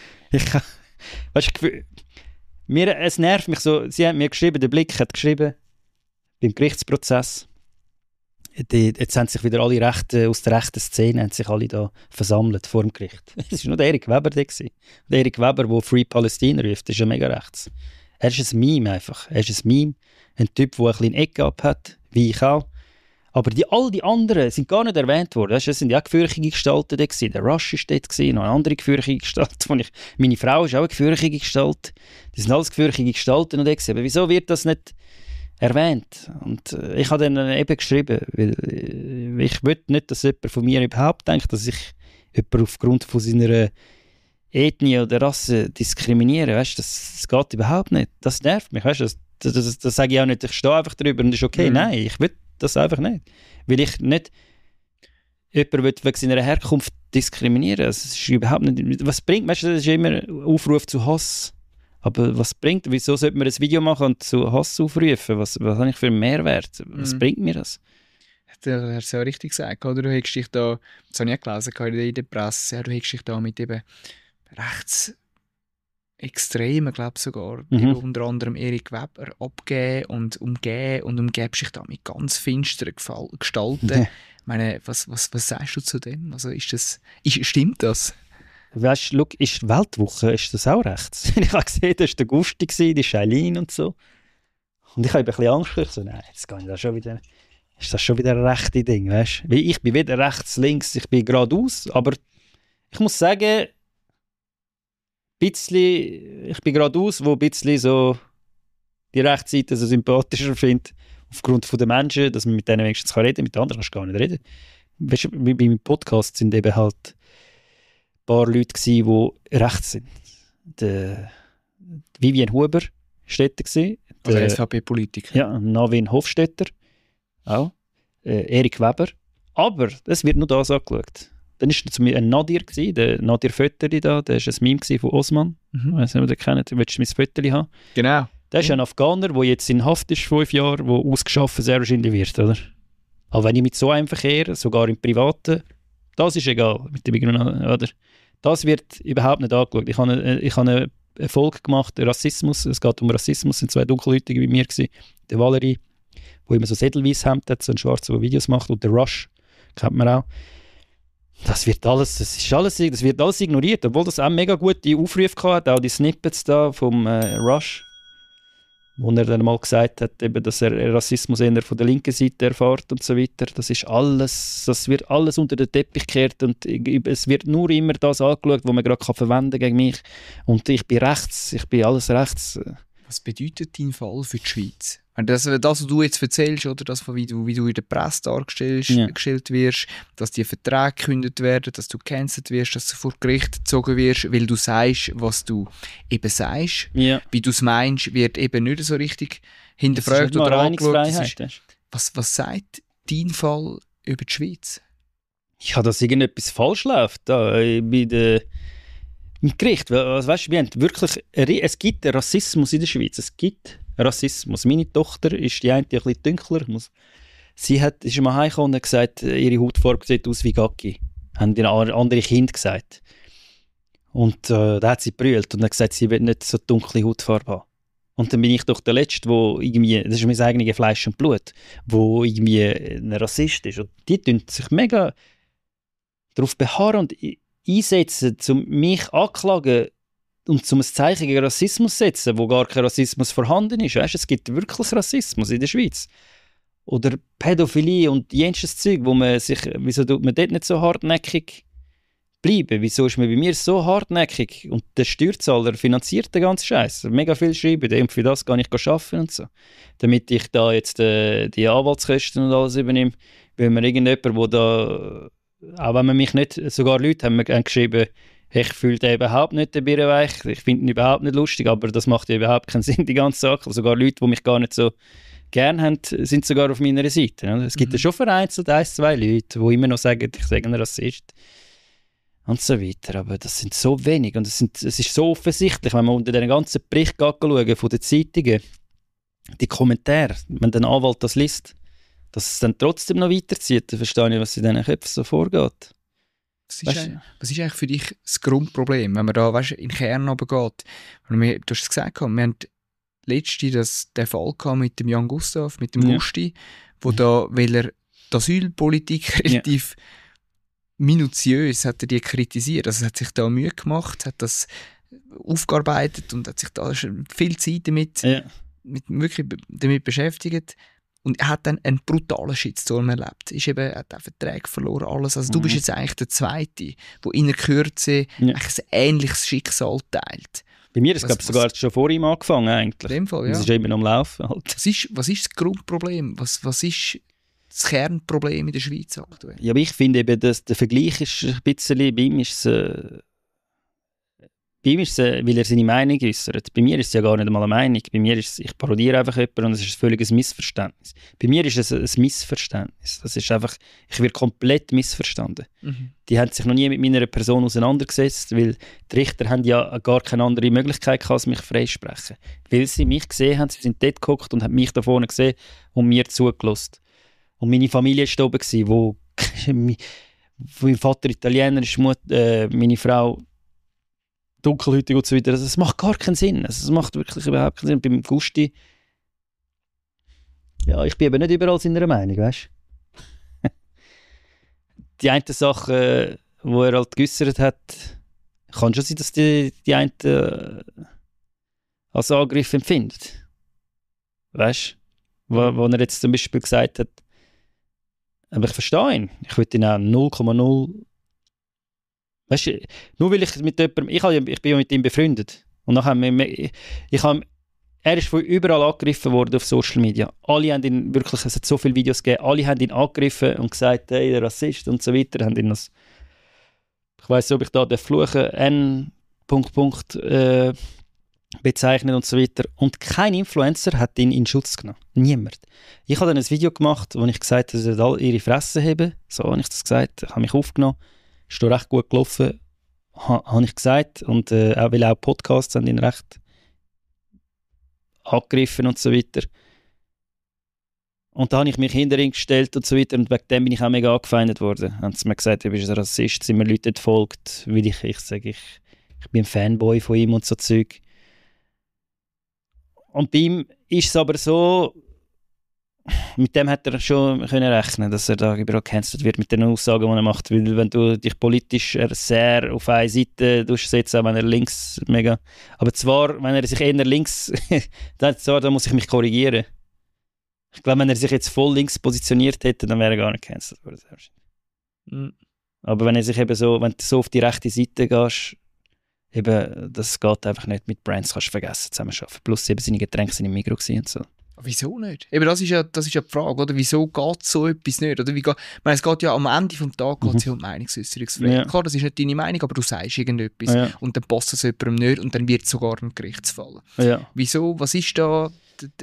Es nervt mich so. Sie haben mir geschrieben, der Blick hat geschrieben, beim Gerichtsprozess. Jetzt haben sich wieder alle Rechte aus der rechten Szene haben sich alle da versammelt vor dem Gericht. Es war nur der Erik Weber da. Der Erik Weber, der Free Palestine ruft, ist ja mega rechts. Er ist ein Meme einfach. Er ist ein Meme. Ein Typ, der ein bisschen Ecke abhat, wie ich auch. Aber all die anderen sind gar nicht erwähnt worden. Es sind ja auch gefährliche Gestalten da gewesen. Der Rush war dort, noch eine andere gefährliche Gestalt. Meine Frau ist auch eine gefährliche Gestalt. Das sind alles gefährliche Gestalten da gewesen. Aber wieso wird das nicht erwähnt? Und ich habe dann eben geschrieben, weil ich will nicht, dass jemand von mir überhaupt denkt, dass ich jemanden aufgrund von seiner Ethnie oder Rasse diskriminiere. Weißt, das geht überhaupt nicht. Das nervt mich. Weißt, das sage ich auch nicht, ich stehe einfach drüber und das ist okay. Nein, ich will das einfach nicht. Weil ich nicht jemanden wegen seiner Herkunft diskriminieren. Das ist überhaupt nicht. Was bringt, weißt du, das ist immer Aufruf zu Hass. Aber was bringt, wieso sollte man ein Video machen und zu Hass aufrufen? Was habe ich für einen Mehrwert? Was bringt mir das? Du hast es ja richtig gesagt, oder? Du hast dich da, das habe ich auch gelesen in der Presse, ja, du hast dich da mit eben Rechtsextremen, glaube ich sogar, unter anderem Erik Weber, abgeben und umgebst dich da mit ganz finsteren Gestalten. Ich meine, was sagst du zu dem? Also stimmt das? Weißt du, ist Weltwoche, ist das auch rechts? Ich habe gesehen, das war der Gusti, die Shailene und so. Und ich habe ein bisschen Angst, ich so, nein, jetzt gehe ich da schon wieder. Ist das schon wieder ein rechtes Ding, weißt du? Ich bin weder rechts, links, ich bin geradeaus, aber ich muss sagen, ich bin geradeaus, wo ein bisschen so die Rechtsseite so sympathischer finde, aufgrund der Menschen, dass man mit denen wenigstens reden kann, mit den anderen kannst du gar nicht reden. Weißt du, bei meinem Podcast sind eben halt ein paar Leute gewesen, die rechts sind. Der Vivian Huber war dort. Also SVP-Politiker. Ja, Navin Hofstetter. auch. Erik Weber. Aber es wird nur das angeschaut. Dann war zu mir ein Nadir, der Nadir Fötterli da, der war ein Meme von Osman. Ich weiss nicht, ob ihr den kennt, du willst mein Fötterli haben. Genau. Der ist ein Afghaner, der jetzt in Haft ist, 5 Jahre, der ausgeschaffen sehr wahrscheinlich wird, oder? Aber wenn ich mit so einem verkehre, sogar im Privaten, das ist egal, mit dem oder? Das wird überhaupt nicht angeschaut. Ich habe eine Folge gemacht, Rassismus, es geht um Rassismus, es sind 2 Dunkelhäutige bei mir gewesen. Der Valerie, der immer so Edelweiss-Hemd hat, so ein Schwarzer, der Videos macht, und der Rush, kennt man auch. Das wird alles ignoriert, obwohl das auch mega gute Aufrufe hatte, auch die Snippets da vom Rush, wo er dann mal gesagt hat, eben, dass er Rassismus eher von der linken Seite erfährt und so weiter. Das wird alles unter den Teppich gekehrt und es wird nur immer das angeschaut, was man gerade verwenden kann gegen mich. Und ich bin rechts, ich bin alles rechts. Was bedeutet dein Fall für die Schweiz? Das, was du jetzt erzählst, oder das, wie du in der Presse dargestellt wirst, dass die Verträge gekündigt werden, dass du gecancelt wirst, dass du vor Gericht gezogen wirst, weil du sagst, was du eben sagst. Ja. Wie du es meinst, wird eben nicht so richtig hinterfragt oder angeschaut. Was sagt dein Fall über die Schweiz? Ja, dass irgendetwas falsch läuft. Da, im Gericht, weißt du, es gibt Rassismus in der Schweiz. Es gibt Rassismus. Meine Tochter ist die eine, die ein bisschen dunkler. Sie ist mal heimgekommen und hat gesagt, ihre Hautfarbe sieht aus wie Gacki. Haben die andere Kinder gesagt. Und da hat sie gebrüllt und hat gesagt, sie will nicht so dunkle Hautfarbe haben. Und dann bin ich doch der Letzte, wo irgendwie, das ist mein eigenes Fleisch und Blut, wo irgendwie ein Rassist ist. Und die tun sich mega darauf beharren und einsetzen, um mich anklagen und um ein Zeichen gegen Rassismus zu setzen, wo gar kein Rassismus vorhanden ist. Weißt, es gibt wirklich Rassismus in der Schweiz. Oder Pädophilie und jenes Zeug, wieso tut man dort nicht so hartnäckig bleiben? Wieso ist man bei mir so hartnäckig? Und der Steuerzahler finanziert den ganzen Scheiß. Mega viel schreiben und für das kann ich arbeiten und so. Damit ich da jetzt die Anwaltskosten und alles übernehme, weil mir irgendjemand, wo da, auch wenn man mich nicht, sogar Leute haben mir geschrieben, ich fühle den überhaupt nicht, den Birrenweich, ich finde ihn überhaupt nicht lustig, aber das macht ja überhaupt keinen Sinn, die ganze Sache. Sogar Leute, die mich gar nicht so gerne haben, sind sogar auf meiner Seite. Es gibt ja schon vereinzelt 1-2 Leute, die immer noch sagen, ich sage ein Rassist und so weiter, aber das sind so wenig und es ist so offensichtlich, wenn man unter den ganzen Bericht schauen von den Zeitungen, die Kommentare, wenn der Anwalt das liest, dass es dann trotzdem noch weiterzieht, dann verstehe ich, was in diesen Köpfen so vorgeht. Was ist eigentlich für dich das Grundproblem, wenn man da in den Kern runtergeht? Du hast es gesagt, wir haben letztens den Fall mit dem Jan Gustav, mit dem Gusti, wo da, weil er die Asylpolitik relativ minutiös hat er die kritisiert. Also er hat sich da Mühe gemacht, hat das aufgearbeitet und hat sich da viel Zeit damit beschäftigt. Und er hat dann einen brutalen Shitstorm erlebt. Er hat auch Verträge verloren, alles. Also du bist jetzt eigentlich der Zweite, der in der Kürze ein ähnliches Schicksal teilt. Bei mir ist es sogar schon vor ihm angefangen eigentlich. In dem Fall, ja. Das ist immer noch am Laufen. Halt. Was ist das Grundproblem? Was ist das Kernproblem in der Schweiz aktuell? Ja, aber ich finde eben, dass der Vergleich ist ein bisschen, bei ihm ist es, weil er seine Meinung äußert. Bei mir ist es ja gar nicht einmal eine Meinung. Bei mir ist es, ich parodiere einfach jemanden und es ist ein völliges Missverständnis. Bei mir ist es ein Missverständnis. Das ist einfach, ich werde komplett missverstanden. Die haben sich noch nie mit meiner Person auseinandergesetzt, weil die Richter haben ja gar keine andere Möglichkeit gehabt, als mich freisprechen. Weil sie mich gesehen haben, sie sind dort geguckt und haben mich da vorne gesehen und mir zugelassen. Und meine Familie war da oben, wo mein Vater Italiener ist, meine Frau dunkelhäutig und so weiter. Also es macht gar keinen Sinn. Also es macht wirklich überhaupt keinen Sinn. Beim Gusti, ja, ich bin eben nicht überall seiner Meinung, weißt du? Die eine Sache, die er halt geäussert hat, kann schon sein, dass die eine als Angriff empfindet. Weißt du? Wo er jetzt zum Beispiel gesagt hat, aber ich verstehe ihn. Ich würde ihn auch 0,0. Weißt du, nur weil ich mit jemandem, ich bin ja mit ihm befreundet. Und dann er ist von überall angegriffen worden auf Social Media. Alle haben ihn wirklich, es hat so viele Videos gegeben, alle haben ihn angegriffen und gesagt, hey, der Rassist und so weiter. Haben ihn als, ich weiss nicht, ob ich da fluchen N. bezeichnet und so weiter. Und kein Influencer hat ihn in Schutz genommen. Niemand. Ich habe dann ein Video gemacht, wo ich gesagt habe, dass sie alle ihre Fresse haben. So habe ich das gesagt. Ich habe mich aufgenommen. Ist doch recht gut gelaufen. Habe ich gesagt. Und weil auch Podcasts haben ihn recht angegriffen und so weiter. Und da habe ich mich hinter ihn gestellt und so weiter. Und wegen dem bin ich auch mega angefeindet worden. Haben sie mir gesagt, du bist ein Rassist, sind mir Leute gefolgt, weil ich sage, ich bin ein Fanboy von ihm und so Zeug. Und bei ihm ist es aber so, mit dem hat er schon können rechnen, dass er da überall gecancelt wird mit den Aussagen, die er macht. Weil wenn du dich politisch sehr auf eine Seite setzt, auch wenn er links mega... Aber zwar, wenn er sich eher links... da muss ich mich korrigieren. Ich glaube, wenn er sich jetzt voll links positioniert hätte, dann wäre er gar nicht gecancelt worden. Aber wenn er sich eben so, wenn du so auf die rechte Seite gehst, eben, das geht einfach nicht. Mit Brands kannst du vergessen, zusammenarbeiten. Plus eben seine Getränke sind im Migros gewesen und so. Wieso nicht? Eben, das ist ja die Frage, oder? Wieso geht so etwas nicht? Oder es geht ja am Ende des Tages um Meinungsäußerungsfreiheit. Ja. Klar, das ist nicht deine Meinung, aber du sagst irgendetwas und dann passt es jemandem nicht und dann wird es sogar ein Gerichtsfall. Ja. Wieso? Was ist da?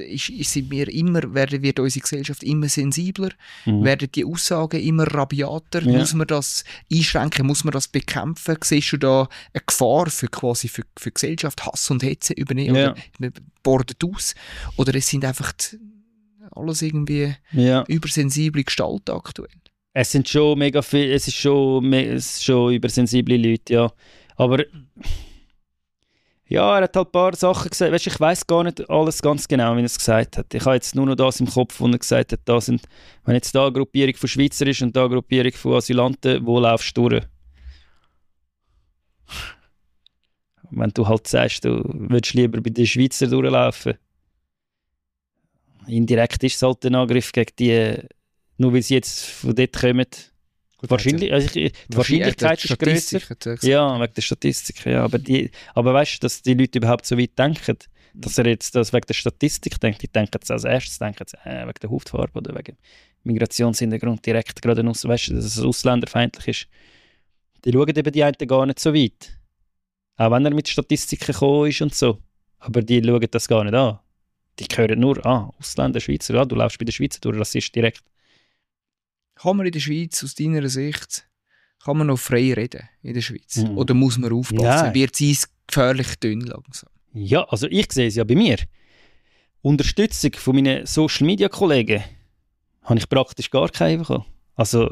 Wird unsere Gesellschaft immer sensibler? Werden die Aussagen immer rabiater? Ja. Muss man das einschränken? Muss man das bekämpfen? Siehst du da eine Gefahr für die Gesellschaft? Hass und Hetze übernehmen? Ja. Oder bordet aus? Oder es sind einfach alles irgendwie übersensible Gestalten aktuell? Es sind schon mega viel, es ist schon übersensible Leute, ja. Aber ja, er hat halt ein paar Sachen gesagt. Weißt, ich weiss gar nicht alles ganz genau, wie er es gesagt hat. Ich habe jetzt nur noch das im Kopf, wo er gesagt hat, wenn jetzt da eine Gruppierung von Schweizer ist und da eine Gruppierung von Asylanten, wo laufst du durch? Wenn du halt sagst, du würdest lieber bei den Schweizer durchlaufen. Indirekt ist es halt ein Angriff gegen die, nur weil sie jetzt von dort kommen. Wahrscheinlich, die Wahrscheinlichkeit ist grösser. Ja, wegen der Statistik. Ja. Aber weißt du, dass die Leute überhaupt so weit denken, dass er jetzt das wegen der Statistik denkt? Die denken es als erstes wegen der Hautfarbe oder wegen Migrationshintergrund direkt gerade aus, weißt du, dass es ausländerfeindlich ist. Die schauen eben die einen gar nicht so weit. Auch wenn er mit Statistiken gekommen ist und so. Aber die schauen das gar nicht an. Die hören nur, Ausländer, Schweizer, du läufst bei der Schweizer durch, das ist direkt. Kann man in der Schweiz aus deiner Sicht noch frei reden in der Schweiz? Oder muss man aufpassen? Ja. Wird es gefährlich dünn langsam? Ja, also ich sehe es ja bei mir. Unterstützung von meinen Social-Media-Kollegen habe ich praktisch gar keine bekommen. Also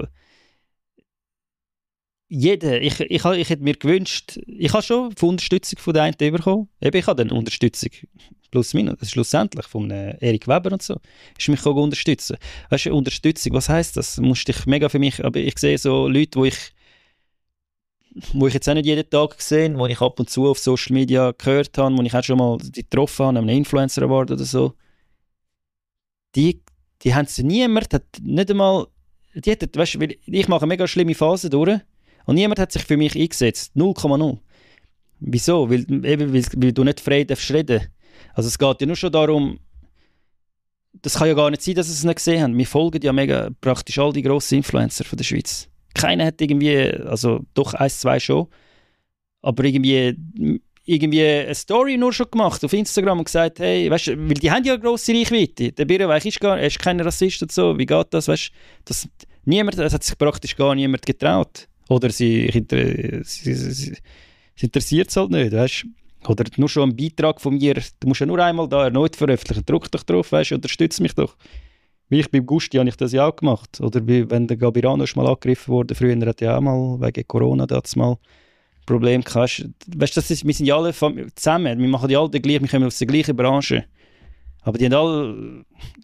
jeder, ich hätte mir gewünscht, ich habe schon von Unterstützung von der einen bekommen. Eben, ich habe dann Unterstützung plus minus, das ist schlussendlich von Erik Weber und so, ist mich auch unterstützen. Weißt du, Unterstützung, was heisst das? Musst dich mega für mich, aber ich sehe so Leute, wo ich jetzt auch nicht jeden Tag gesehen, wo ich ab und zu auf Social Media gehört habe, wo ich auch schon mal die getroffen habe, einen Influencer Award oder so, die haben es niemand, hat nicht einmal, weißt du, ich mache eine mega schlimme Phase durch und niemand hat sich für mich eingesetzt, 0,0. Wieso? Weil du nicht frei darfst reden. Also es geht ja nur schon darum, das kann ja gar nicht sein, dass sie es nicht gesehen haben. Wir folgen ja mega praktisch all die grossen Influencer von der Schweiz. Keiner hat irgendwie, also doch 1, 2 schon, aber irgendwie eine Story nur schon gemacht auf Instagram und gesagt, hey, weißt du, weil die haben ja eine grosse Reichweite. Der Birrenweich ist kein Rassist und so, wie geht das, weißt du? Das hat sich praktisch gar niemand getraut. Oder sie interessiert es halt nicht, weißt du? Oder nur schon ein Beitrag von mir, du musst ja nur einmal da erneut veröffentlichen, drück dich drauf, weißt du, unterstütze mich doch. Wie ich beim Gusti habe ich das ja auch gemacht. Oder wenn der Gabirano ist mal angegriffen wurde, früher hat er ja auch mal wegen Corona mal Problem gehabt. Weißt du, wir sind ja alle zusammen, wir machen ja alle gleich, wir kommen aus der gleichen Branche. Aber die haben alle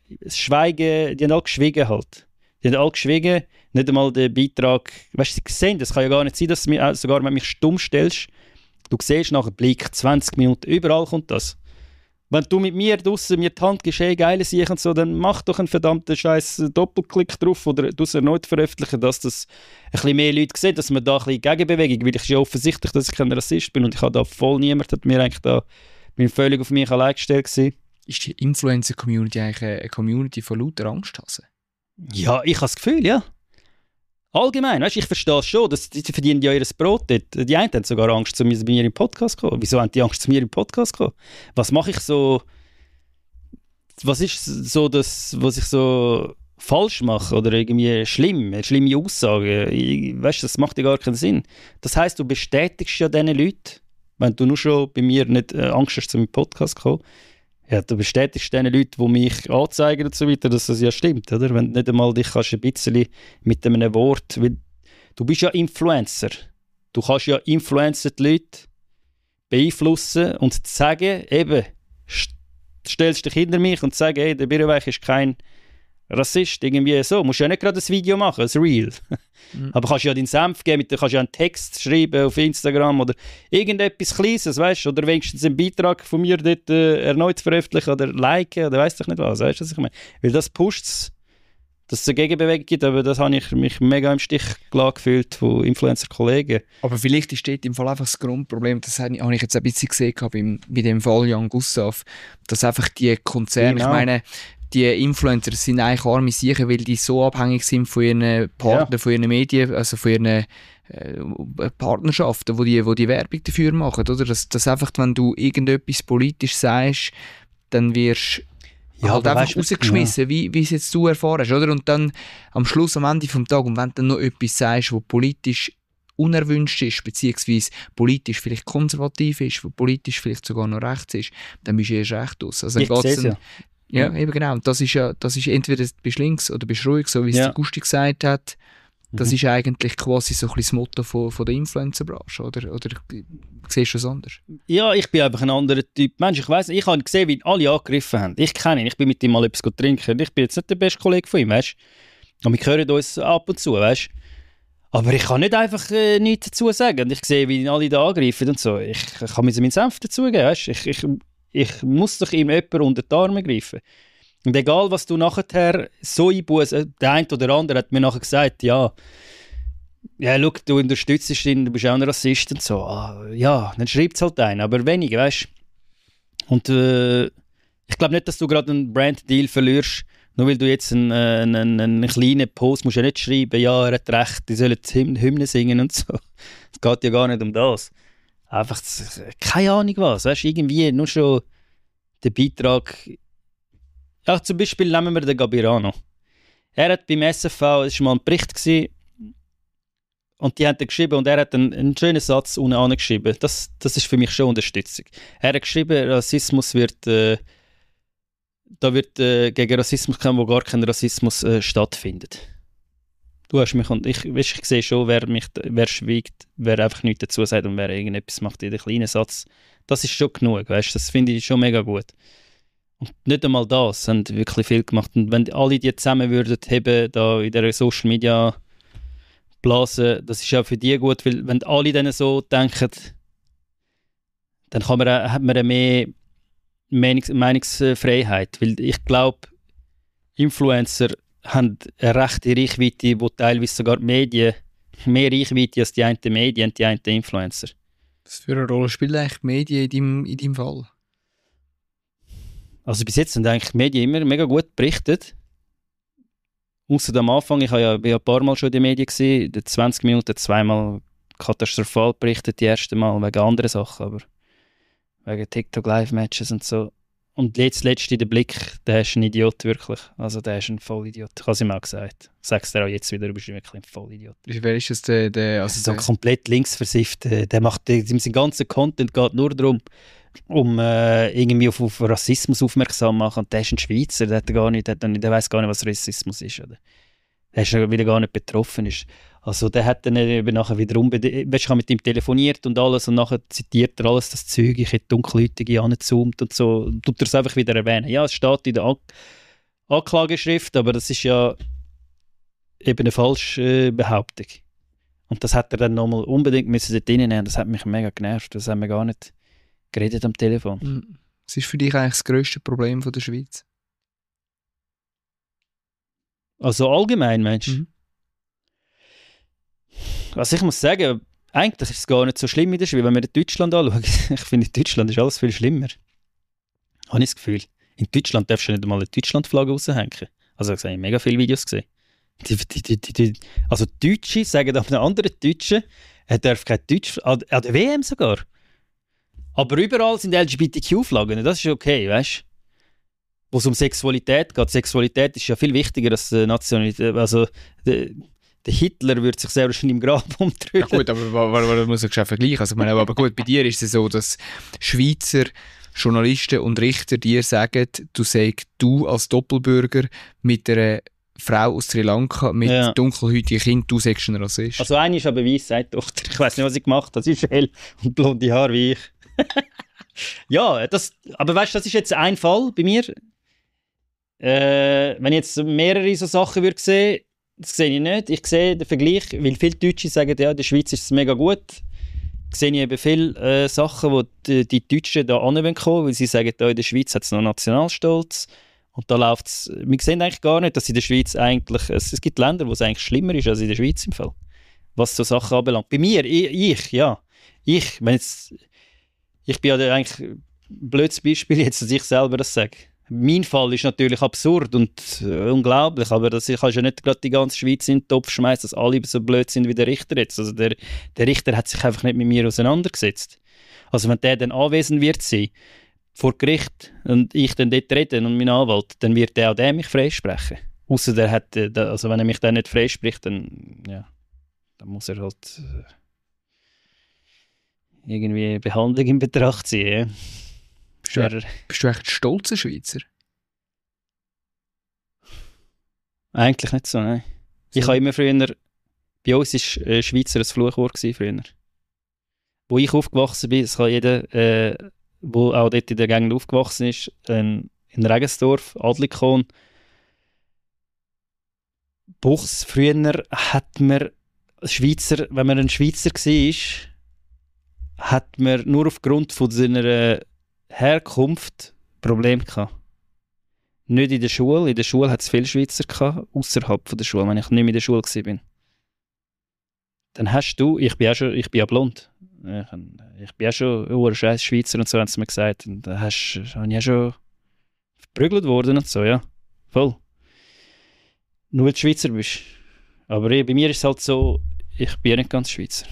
geschwiegen halt. Die haben alle geschwiegen, nicht einmal den Beitrag, weißt du, sie sehen, das kann ja gar nicht sein, dass du sogar wenn du mich stumm stellst, du siehst nachher Blick, 20 Minuten, überall kommt das. Wenn du mit mir draussen mir die Hand gibst, hey, geile Sache und so, dann mach doch einen verdammten scheiß Doppelklick drauf oder du es erneut veröffentlichen, dass das ein bisschen mehr Leute sehen, dass man da ein bisschen Gegenbewegung, weil ich ja offensichtlich, dass ich kein Rassist bin und ich habe da voll niemand, hat mir eigentlich da, bin völlig auf mich allein gestellt gewesen. Ist die Influencer-Community eigentlich eine Community von lauter Angsthasen? Ja, ich habe das Gefühl, ja. Allgemein, weißt, ich verstehe es schon, dass die verdienen ja ihr Brot dort. Die einen haben sogar Angst, bei mir im Podcast zu kommen. Wieso haben die Angst, zu mir im Podcast zu kommen? Was mache ich so... Was ist so das, was ich so falsch mache oder irgendwie schlimme Aussagen? Weißt, das macht ja gar keinen Sinn. Das heisst, du bestätigst ja diesen Leuten, wenn du nur schon bei mir nicht Angst hast, zu meinem Podcast zu kommen, ja, du bestätigst den Leuten, die mich anzeigen und so weiter, dass das ja stimmt, oder? Wenn du nicht einmal dich kannst ein bisschen mit einem Wort... Du bist ja Influencer. Du kannst ja Influencer die Leute beeinflussen und sagen, eben, stellst dich hinter mich und sagst, hey, der Birrenweich ist kein Rassist, irgendwie so. Du musst ja nicht gerade ein Video machen, ein Reel. Aber kannst ja deinen Senf geben, kannst ja einen Text schreiben auf Instagram oder irgendetwas Kleines, weißt du, oder wenigstens einen Beitrag von mir dort erneut veröffentlichen oder liken oder weiss ich nicht was, weißt du, was ich meine? Weil das pusht es, dass es eine Gegenbewegung gibt, aber das habe ich mich mega im Stich gelassen gefühlt von Influencer-Kollegen. Aber vielleicht ist dort im Fall einfach das Grundproblem, das habe ich jetzt ein bisschen gesehen bei dem Fall Jan Gustav, dass einfach die Konzerne, genau. Ich meine, die Influencer sind eigentlich arme Sicher, weil die so abhängig sind von ihren Partnern, von ihren Medien, also von ihren Partnerschaften, wo die Werbung dafür machen, oder? Dass einfach, wenn du irgendetwas politisch sagst, dann wirst halt einfach rausgeschmissen, wie es jetzt du erfahren hast, oder? Und dann am Schluss, am Ende vom Tag, und wenn du dann noch etwas sagst, was politisch unerwünscht ist, beziehungsweise politisch vielleicht konservativ ist, wo politisch vielleicht sogar noch rechts ist, dann bist du erst recht aus. Also dann ja, eben genau. Und das ist entweder bist du links oder bist du ruhig, so wie es der Gusti gesagt hat. Das ist eigentlich quasi so ein bisschen das Motto von der Influencer-Branche, oder siehst du es anders? Ja, ich bin einfach ein anderer Typ Mensch. Ich weiss, ich habe gesehen, wie ihn alle angegriffen haben. Ich kenne ihn, ich bin mit ihm mal etwas trinken. Ich bin jetzt nicht der beste Kollege von ihm, weißt du? Und wir hören uns ab und zu, weißt du? Aber ich kann nicht einfach nichts dazu sagen. Und ich sehe, wie ihn alle da angreifen und so. Ich kann mir meinen Senf dazugeben, weißt du? Ich muss doch ihm jemanden unter die Arme greifen. Und egal, was du nachher so einbußt, der eine oder andere hat mir nachher gesagt, ja, schau, du unterstützt ihn, du bist auch ein Rassist und so. Ja, dann schreibt es halt ein, aber weniger, weißt du. Und ich glaube nicht, dass du gerade einen Brand-Deal verlierst, nur weil du jetzt einen kleinen Post musst ja nicht schreiben, ja, er hat recht, die sollen Hymnen singen und so. Es geht ja gar nicht um das. Einfach, keine Ahnung was, weißt du, irgendwie nur schon der Beitrag. Ja, zum Beispiel nehmen wir den Gabirano. Er hat beim SFV, das war mal ein Bericht gewesen, und die haben dann geschrieben, und er hat einen schönen Satz unten angeschrieben. Das ist für mich schon Unterstützung. Er hat geschrieben, Rassismus wird gegen Rassismus kämpfen, wo gar kein Rassismus stattfindet. Du hast mich, und ich sehe schon, wer schweigt, wer einfach nichts dazu sagt und wer irgendetwas macht in den kleinen Satz. Das ist schon genug, weißt du? Das finde ich schon mega gut. Und nicht einmal das haben wirklich viel gemacht. Und wenn alle die zusammen würden haben, da in der Social Media Blase, das ist ja für die gut, weil wenn alle dann so denken, dann hat man mehr Meinungsfreiheit. Weil ich glaube, Influencer haben eine rechte Reichweite, wo teilweise sogar die Medien mehr Reichweite als die einen Medien und die einen Influencer. Was für eine Rolle spielen eigentlich die Medien in deinem Fall? Also bis jetzt sind eigentlich die Medien immer mega gut berichtet. Ausser am Anfang, ich war ja ein paar Mal schon in den Medien gesehen, in 20 Minuten zweimal katastrophal berichtet, die erste Mal wegen anderen Sachen, aber wegen TikTok-Live-Matches und so. Und jetzt letzte der Blick, der ist ein Idiot, wirklich. Also der ist ein Vollidiot. Ich habe es ihm auch gesagt. Ich sage es dir auch jetzt wieder, du bist wirklich ein Vollidiot. Wer ist das der so komplett linksversifft. Der macht, sein ganzer Content geht nur darum, irgendwie auf Rassismus aufmerksam machen. Und der ist ein Schweizer, der weiß gar nicht, was Rassismus ist. Oder? Der ist wieder gar nicht betroffen ist. Also der hat dann nachher wieder ich habe mit ihm telefoniert und alles und nachher zitiert er alles das Zeug, ich hätte Dunkelhäutige angezoomt und so, tut er es einfach wieder erwähnen. Ja, es steht in der Anklageschrift, aber das ist ja eben eine falsche Behauptung. Und das hat er dann nochmal unbedingt müssen dort reinnehmen. Das hat mich mega genervt, das haben wir gar nicht geredet am Telefon. Was ist für dich eigentlich das grösste Problem von der Schweiz? Also allgemein, meinst du? Also ich muss sagen, eigentlich ist es gar nicht so schlimm in der Schweiz, wenn wir in Deutschland anschauen. Ich finde, in Deutschland ist alles viel schlimmer. Habe ich das Gefühl. In Deutschland darfst du nicht einmal eine Deutschland-Flagge raushängen. Also ich habe mega viele Videos gesehen. Also Deutsche sagen aber einen anderen Deutschen, er darf kein Deutsch, an der WM sogar. Aber überall sind LGBTQ-Flaggen, das ist okay, weißt du? Wo es um Sexualität geht. Sexualität ist ja viel wichtiger als Nationalität. Also der Hitler würde sich sehr wahrscheinlich im Grab umdrehen. Ja gut, aber muss ich schon vergleichen. Also, aber gut, bei dir ist es so, dass Schweizer Journalisten und Richter dir sagen, du als Doppelbürger mit einer Frau aus Sri Lanka mit dunkelhäutigen Kind, du sagst ein Rassist. Also eine ist aber weiss, sagt die Tochter. Ich weiss nicht, was sie gemacht hat. Sie ist hell und blonde Haare wie ich. Ja, aber weißt du, das ist jetzt ein Fall bei mir. Wenn ich jetzt mehrere so Sachen würde sehen, das sehe ich nicht. Ich sehe den Vergleich, weil viele Deutsche sagen, ja, in der Schweiz ist es mega gut. Ich sehe eben viele Sachen, wo die Deutschen da kommen, weil sie sagen, da in der Schweiz hat es noch Nationalstolz. Und da läuft es. Wir sehen eigentlich gar nicht, dass in der Schweiz eigentlich. Es gibt Länder, wo es eigentlich schlimmer ist als in der Schweiz im Fall. Was so Sachen anbelangt. Bei mir, ich bin ja eigentlich ein blödes Beispiel jetzt, dass ich selber das sage. Mein Fall ist natürlich absurd und unglaublich, aber ich kann ja nicht gerade die ganze Schweiz in den Topf schmeißen, dass alle so blöd sind wie der Richter jetzt. Also der Richter hat sich einfach nicht mit mir auseinandergesetzt. Also wenn der dann anwesend wird sein, vor Gericht, und ich dann dort rede und mein Anwalt, dann wird der auch der mich freisprechen. Ausser der hat, also wenn er mich dann nicht freispricht, dann muss er halt irgendwie Behandlung in Betracht ziehen. Ja. Bist du echt stolzer Schweizer? Eigentlich nicht so, nein. So. Ich habe immer früher, bei uns war Schweizer ein Fluchwort früher. Wo ich aufgewachsen bin, das kann jeder, der auch dort in der Gegend aufgewachsen ist, in Regensdorf, Adlikon, Buchs, früher hat man Schweizer, wenn man ein Schweizer war, hat man nur aufgrund von seiner Herkunft Probleme gehabt. Nicht in der Schule. In der Schule hat es viele Schweizer gehabt, außerhalb der Schule, wenn ich nicht mehr in der Schule war. Dann hast du, ich bin ja blond. Ich bin ja schon scheiß Schweizer und so, haben sie mir gesagt. Und da habe ich ja schon verprügelt worden und so, ja. Voll. Nur weil du Schweizer bist. Aber bei mir ist es halt so, ich bin ja nicht ganz Schweizer.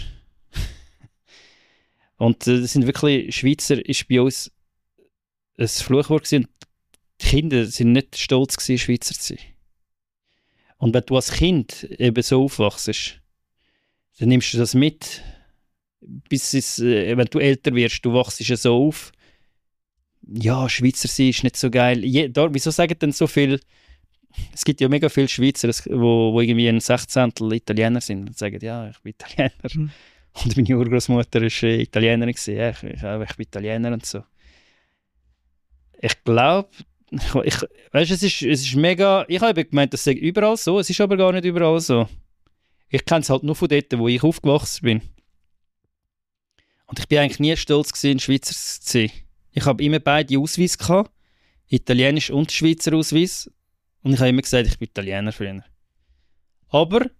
Und das sind wirklich, Schweizer ist bei uns ein Fluchwort gewesen. Die Kinder sind nicht stolz gewesen, Schweizer zu sein. Und wenn du als Kind eben so aufwachst, dann nimmst du das mit, wenn du älter wirst, du wachst ja so auf. Ja, Schweizer sein ist nicht so geil. Wieso sagen denn so viel? Es gibt ja mega viele Schweizer, wo irgendwie ein Sechzehntel Italiener sind und sagen, ja, ich bin Italiener. Und meine Urgroßmutter war Italienerin. Ja, ich bin Italiener und so. Ich glaube, weißt, es ist mega. Ich habe gemeint, das sei überall so. Es ist aber gar nicht überall so. Ich kenne es halt nur von dort, wo ich aufgewachsen bin. Und ich bin eigentlich nie stolz gewesen, Schweizer zu sein. Ich habe immer beide Ausweise gehabt, Italienisch und Schweizer Ausweis. Und ich habe immer gesagt, ich bin Italiener früher. Aber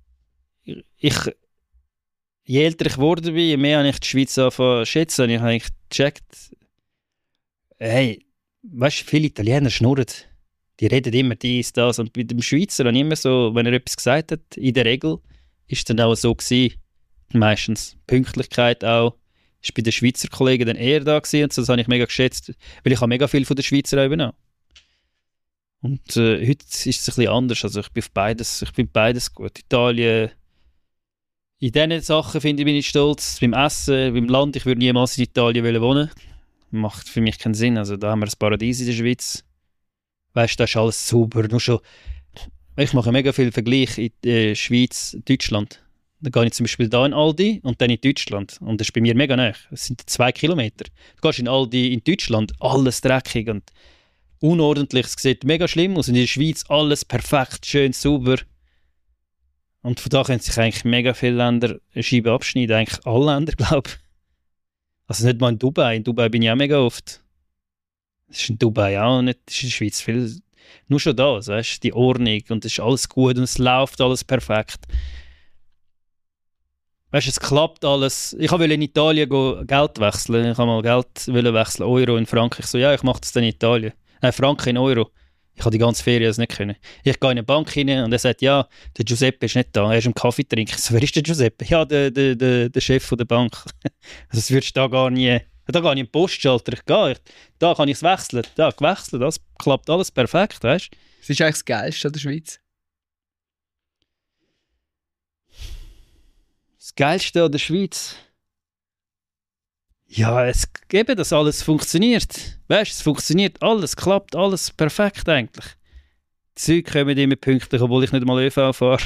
je älter ich geworden bin, je mehr habe ich die Schweiz angefangen zu schätzen. Ich habe gecheckt, hey, weißt du, viele Italiener schnurren. Die reden immer dies, das. Und bei dem Schweizer habe ich immer so, wenn er etwas gesagt hat, in der Regel ist es dann auch so gewesen. Meistens. Pünktlichkeit auch. Ist bei den Schweizer Kollegen dann eher da gewesen. Und so, das habe ich mega geschätzt, weil ich habe mega viel von den Schweizer übernommen. Und heute ist es ein bisschen anders. Also ich bin beides gut. Italien, in diesen Sachen bin ich stolz. Beim Essen, beim Land, ich würde niemals in Italien wohnen. Macht für mich keinen Sinn. Also da haben wir ein Paradies in der Schweiz. Weißt du, da ist alles sauber. Nur schon, ich mache mega viel Vergleich in der Schweiz, Deutschland. Dann gehe ich zum Beispiel da in Aldi und dann in Deutschland. Und das ist bei mir mega nah. Das sind 2 Kilometer. Du gehst in Aldi in Deutschland, alles dreckig und unordentlich. Es sieht mega schlimm aus. Und in der Schweiz alles perfekt, schön, sauber. Und von da können sich eigentlich mega viele Länder eine Scheibe abschneiden. Eigentlich alle Länder, glaube ich. Also nicht mal in Dubai. In Dubai bin ich auch mega oft. Das ist in Dubai auch nicht. Das ist in der Schweiz viel. Nur schon da, weißt du, die Ordnung und es ist alles gut und es läuft alles perfekt. Weißt du, es klappt alles. Ich wollte in Italien Geld wechseln. Ich wollte mal Geld wechseln, Euro in Frankreich. So, ja, ich mache das dann in Italien. Nein, Franken in Euro. Ich habe die ganze Ferien das nicht können. Ich gehe in eine Bank rein und er sagt, ja, der Giuseppe ist nicht da, er ist im Kaffee trinken. So, wer ist der Giuseppe? Ja, der Chef von der Bank. Das würdest du da gar nie... Da gehe ich in den Postschalter, da kann ich es wechseln. Da gewechselt, das klappt alles perfekt, weißt du? Was ist eigentlich das Geilste an der Schweiz? Das Geilste an der Schweiz? Ja, es eben, dass alles funktioniert. Weißt du, es funktioniert alles, klappt alles perfekt eigentlich. Die Züge kommen immer pünktlich, obwohl ich nicht mal ÖV fahre.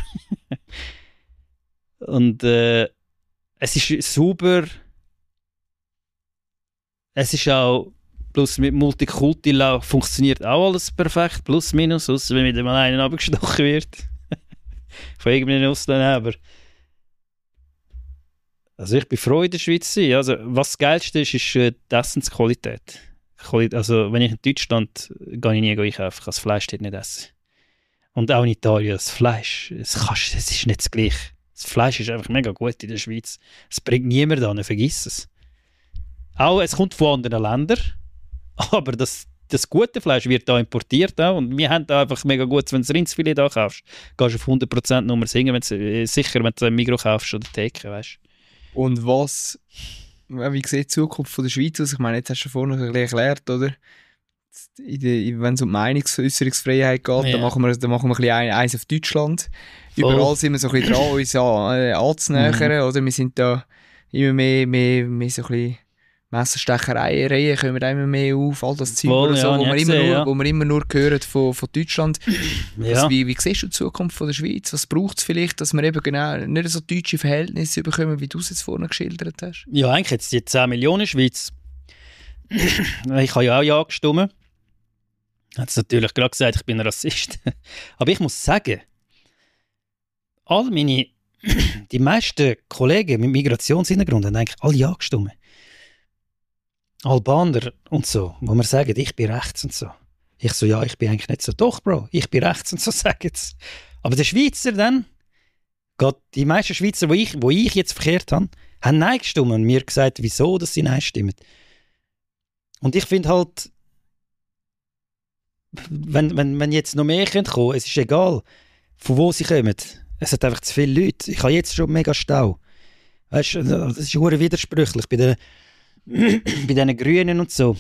Und es ist sauber. Es ist auch, plus mit Multikulti funktioniert auch alles perfekt, plus minus, ausser wenn wieder mal einer abgestochen wird. Von irgendeinem Ausländer, aber... Also ich bin froh, in der Schweiz zu sein. Also, was das Geilste ist die Essensqualität. Also wenn ich in Deutschland gehe ich nie einkaufen, ich kann das Fleisch dort nicht essen. Und auch in Italien, das Fleisch, es ist nicht das Gleiche. Das Fleisch ist einfach mega gut in der Schweiz. Es bringt niemand an, vergiss es. Auch, es kommt von anderen Ländern, aber das gute Fleisch wird da importiert auch. Und wir haben da einfach mega gut, wenn du das Rindsfilet da kaufst, gehst du auf 100% Nummer sicher, wenn du ein Migros kaufst oder Theke, weißt. Und wie sieht die Zukunft von der Schweiz aus? Ich meine, jetzt hast du vorhin noch ein bisschen erklärt, oder? Wenn es um Meinungsäußerungsfreiheit geht, ja. dann machen wir ein bisschen eins auf Deutschland. Voll. Überall sind wir so ein bisschen dran, uns anzunähern, oder? Wir sind da immer mehr so ein bisschen Messerstechereien kommen da immer mehr auf, all das Zeug, Voll, so, ja, wo wir immer nur hören von Deutschland. Ja. Wie siehst du die Zukunft von der Schweiz? Was braucht es vielleicht, dass wir eben genau nicht so deutsche Verhältnisse bekommen, wie du es jetzt vorhin geschildert hast? Ja, eigentlich jetzt die 10 Millionen Schweiz. Ich habe ja auch ja gestimmt. Hat es natürlich gerade gesagt, ich bin ein Rassist. Aber ich muss sagen, die meisten Kollegen mit Migrationshintergrund haben eigentlich alle ja gestimmt. Albaner und so, wo man sagen, ich bin rechts und so. Ich so, ja, ich bin eigentlich nicht so. Doch, Bro, ich bin rechts und so, sagen sie. Aber der Schweizer dann, die meisten Schweizer, wo ich jetzt verkehrt habe, haben Nein gestimmt und mir gesagt, wieso, dass sie Nein stimmen. Und ich finde halt, wenn jetzt noch mehr kommen können, es ist egal, von wo sie kommen. Es hat einfach zu viele Leute. Ich habe jetzt schon mega Stau. Weißt du, das ist verdammt widersprüchlich bei diesen Grünen und so.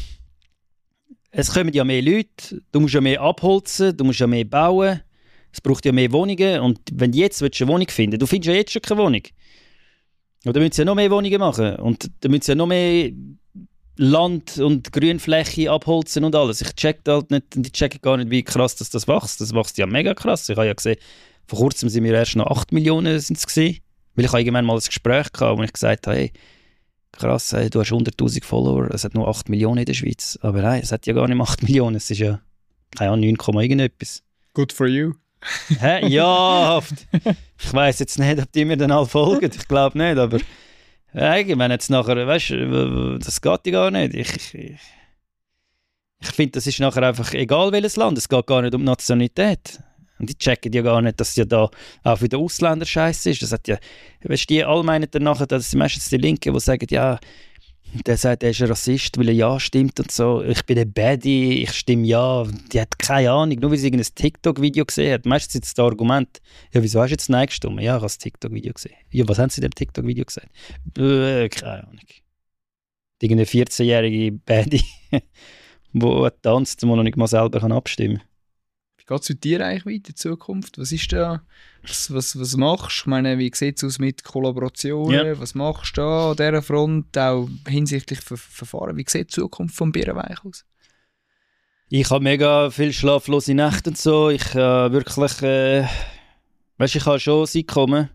Es kommen ja mehr Leute, du musst ja mehr abholzen, du musst ja mehr bauen, es braucht ja mehr Wohnungen und wenn du jetzt eine Wohnung finden, du findest ja jetzt schon keine Wohnung. Und dann müssen sie ja noch mehr Wohnungen machen und dann müssen sie ja noch mehr Land und Grünfläche abholzen und alles. Ich checke gar nicht, wie krass das wächst. Das wächst ja mega krass. Ich habe ja gesehen, vor kurzem sind wir erst noch 8 Millionen sind's gewesen, weil ich irgendwann mal ein Gespräch hatte, wo ich gesagt habe, hey, krass, hey, du hast 100'000 Follower, es hat nur 8 Millionen in der Schweiz. Aber nein, es hat ja gar nicht 8 Millionen, es ist ja, keine Ahnung, 9, irgendetwas. Good for you. Hä? Ja, ich weiss jetzt nicht, ob die mir dann alle folgen, ich glaube nicht, aber wenn jetzt nachher, weißt du, das geht ja gar nicht. Ich finde, das ist nachher einfach egal welches Land, es geht gar nicht um Nationalität. Und die checken ja gar nicht, dass es ja da auch für den Ausländer scheiße ist. Das hat ja, weißt du, die alle meinen dann nachher, das sind meistens die Linken, die sagen, ja, der sagt, er ist ein Rassist, weil er ja stimmt und so. Ich bin ein Baddie, ich stimme ja. Die hat keine Ahnung, nur weil sie irgendein TikTok-Video gesehen hat. Meistens ist das Argument, ja, wieso hast du jetzt Nein gestimmt? Ja, ich habe das TikTok-Video gesehen. Ja, was haben sie in dem TikTok-Video gesagt? Keine Ahnung. Irgendeine 14-jährige Baddie, die tanzt, die noch nicht mal selber abstimmen kann. Wie geht es mit dir eigentlich weiter in Zukunft? Was ist da? Was machst du? Ich meine, wie sieht es aus mit Kollaborationen? Ja. Was machst du da an dieser Front, auch hinsichtlich Verfahren? Wie sieht die Zukunft von Bierenweich aus? Ich habe mega viel schlaflose Nächte und so. Ich wirklich, weißt, ich habe schon Zeit kommen.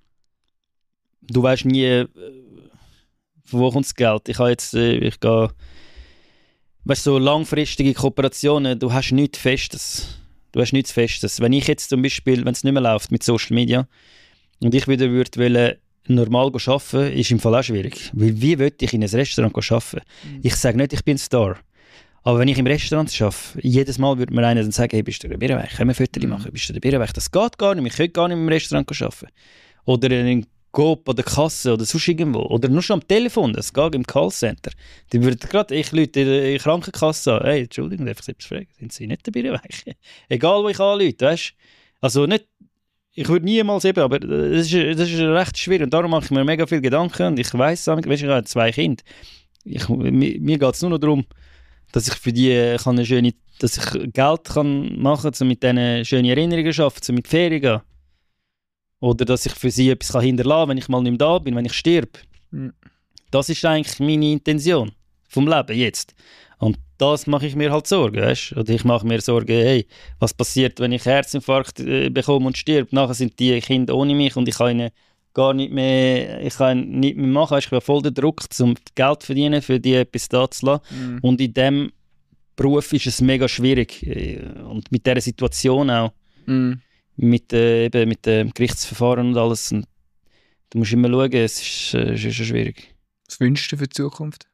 Du weißt nie, von wo kommt das Geld. Ich gehe, weißt, so langfristige Kooperationen, du hast nichts Festes. Wenn ich jetzt zum Beispiel, wenn es nicht mehr läuft mit Social Media und ich wieder würde normal arbeiten, ist im Fall auch schwierig. Weil wie würde ich in ein Restaurant arbeiten? Ich sage nicht, ich bin ein Star. Aber wenn ich im Restaurant arbeite, jedes Mal würde mir einer dann sagen, hey, bist du der Bierenweich? Können wir Fotos machen? Bist du der Bierenweich? Das geht gar nicht. Ich könnte gar nicht im Restaurant arbeiten. Oder ein Coop an der Kasse oder sonst irgendwo. Oder nur schon am Telefon, das geht im Callcenter. Die würden gerade, ich Leute in der Krankenkasse an, hey, Entschuldigung, darf ich selbst fragen, sind Sie nicht dabei weich? Egal, wo ich anrufe, weißt du? Also nicht, ich würde niemals eben, aber das ist recht schwierig und darum mache ich mir mega viel Gedanken und ich weiss, weißt, ich habe 2 Kinder. Mir geht es nur noch darum, dass ich für die dass ich Geld kann machen kann, um mit denen schöne Erinnerungen zu schaffen, um mit Ferien zu gehen. Oder dass ich für sie etwas hinterlassen kann, wenn ich mal nicht mehr da bin, wenn ich sterbe. Das ist eigentlich meine Intention vom Leben jetzt. Und das mache ich mir halt Sorgen, weißt? Oder ich mache mir Sorgen, hey, was passiert, wenn ich Herzinfarkt bekomme und stirb? Nachher sind die Kinder ohne mich und ich kann ihnen gar nicht mehr, machen. Weißt? Ich bin voll der Druck, um Geld zu verdienen, für die etwas da zu lassen. Und in diesem Beruf ist es mega schwierig. Und mit dieser Situation auch. Mit dem Gerichtsverfahren und alles. Und du musst immer schauen, es ist schon schwierig. Was wünschst du für die Zukunft?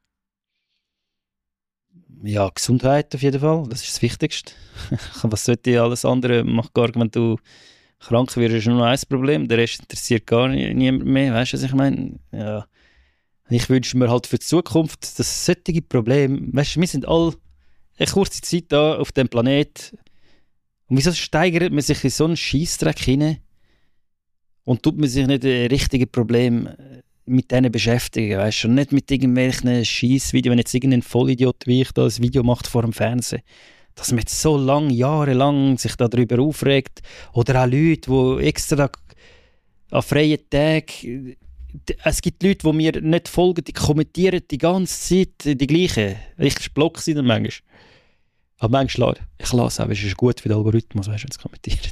Ja, Gesundheit auf jeden Fall, das ist das Wichtigste. Was sollte alles andere macht gar nicht, wenn du krank wirst, ist nur noch ein Problem, der Rest interessiert gar niemand mehr, weißt du, was ich meine? Ja. Ich wünsche mir halt für die Zukunft, dass solche Probleme, weißt du, wir sind alle eine kurze Zeit da auf dem Planet. Und wieso steigert man sich in so einen Scheissdreck hinein und tut man sich nicht ein richtiges Problem mit denen beschäftigen, weißt du? Und nicht mit irgendwelchen Scheissvideos, wenn jetzt irgendein Vollidiot wie ich da ein Video macht vor dem Fernsehen. Dass man jetzt so jahrelang sich darüber aufregt. Oder auch Leute, die extra an freien Tagen... Es gibt Leute, die mir nicht folgen, die kommentieren die ganze Zeit die gleichen. Ich blocke sie dann manchmal. Aber manchmal, ich lasse auch, es ist gut für den Algorithmus, weißt du, wenn sie kommentieren.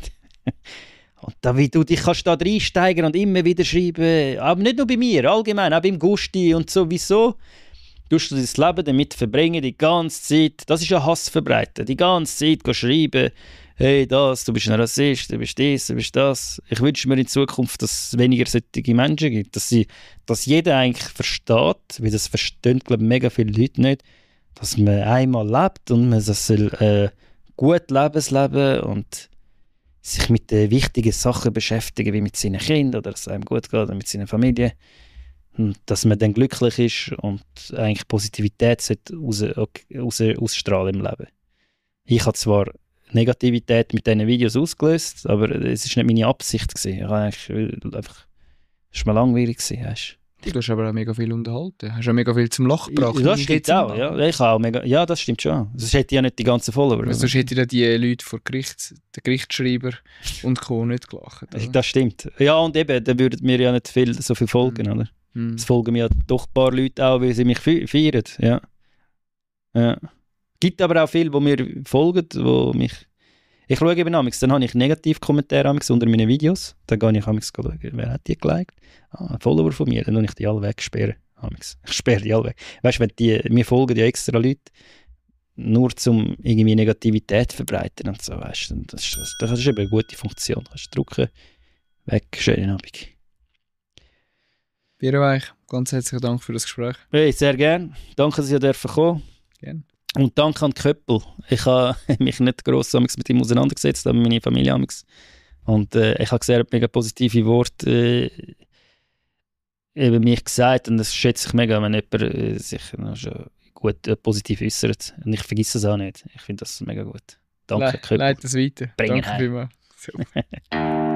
Und da, wie du dich kannst da reinsteigern und immer wieder schreiben, aber nicht nur bei mir, allgemein, auch beim Gusti und sowieso, tust du dein Leben damit verbringen, die ganze Zeit, das ist ja Hass verbreiten, die ganze Zeit schreiben, hey, du bist ein Rassist, du bist dies, du bist das. Ich wünsche mir in Zukunft, dass es weniger solche Menschen gibt, dass jeder eigentlich versteht, weil das verstehen, glaube ich, mega viele Leute nicht, dass man einmal lebt und man das soll gut leben und sich mit den wichtigen Sachen beschäftigen, wie mit seinen Kindern oder dass es einem gut geht oder mit seiner Familie. Und dass man dann glücklich ist und eigentlich Positivität ausstrahlen im Leben. Ich habe zwar Negativität mit diesen Videos ausgelöst, aber es war nicht meine Absicht gewesen. Ich habe eigentlich einfach, es war mir langweilig gewesen, weißt du. Du hast aber auch mega viel unterhalten. Hast auch mega viel zum Lachen gebracht. Das stimmt auch, ja. Ich auch mega, ja, das stimmt schon. Sonst hätte ich ja nicht die ganzen Follower. Sonst hätte ich die Leute vor Gericht, der Gerichtsschreiber und Co. nicht gelacht. Oder? Das stimmt. Ja, und eben, dann würden mir ja nicht so viel folgen, oder? Es folgen mir ja doch ein paar Leute auch, weil sie mich feiern. Ja. Ja. Gibt aber auch viele, die mir folgen, die mich... Ich schaue eben amigs, dann habe ich Negativkommentare unter meinen Videos. Dann gehe ich amigs schauen, wer hat die geliked? Ein Follower von mir, dann sperre ich die alle weg. Ich sperre die alle weg. Weißt du, mir folgen ja extra Leute, nur um irgendwie Negativität zu verbreiten und so, weißt du. Das ist eben eine gute Funktion. Du kannst drücken, weg, schönen Abend. Bierweich, ganz herzlichen Dank für das Gespräch. Hey, sehr gerne. Danke, dass ihr kommen. Gerne. Und danke an Köppel. Ich habe mich nicht gross mit ihm auseinandergesetzt, aber meine Familie amigs. Und ich habe sehr mega positive Worte eben mich gesagt. Und das schätze ich mega, wenn jemand sich schon gut positiv äußert. Und ich vergesse es auch nicht. Ich finde das mega gut. Danke, Köppel. Leite es weiter. Bringen Danke vielmals.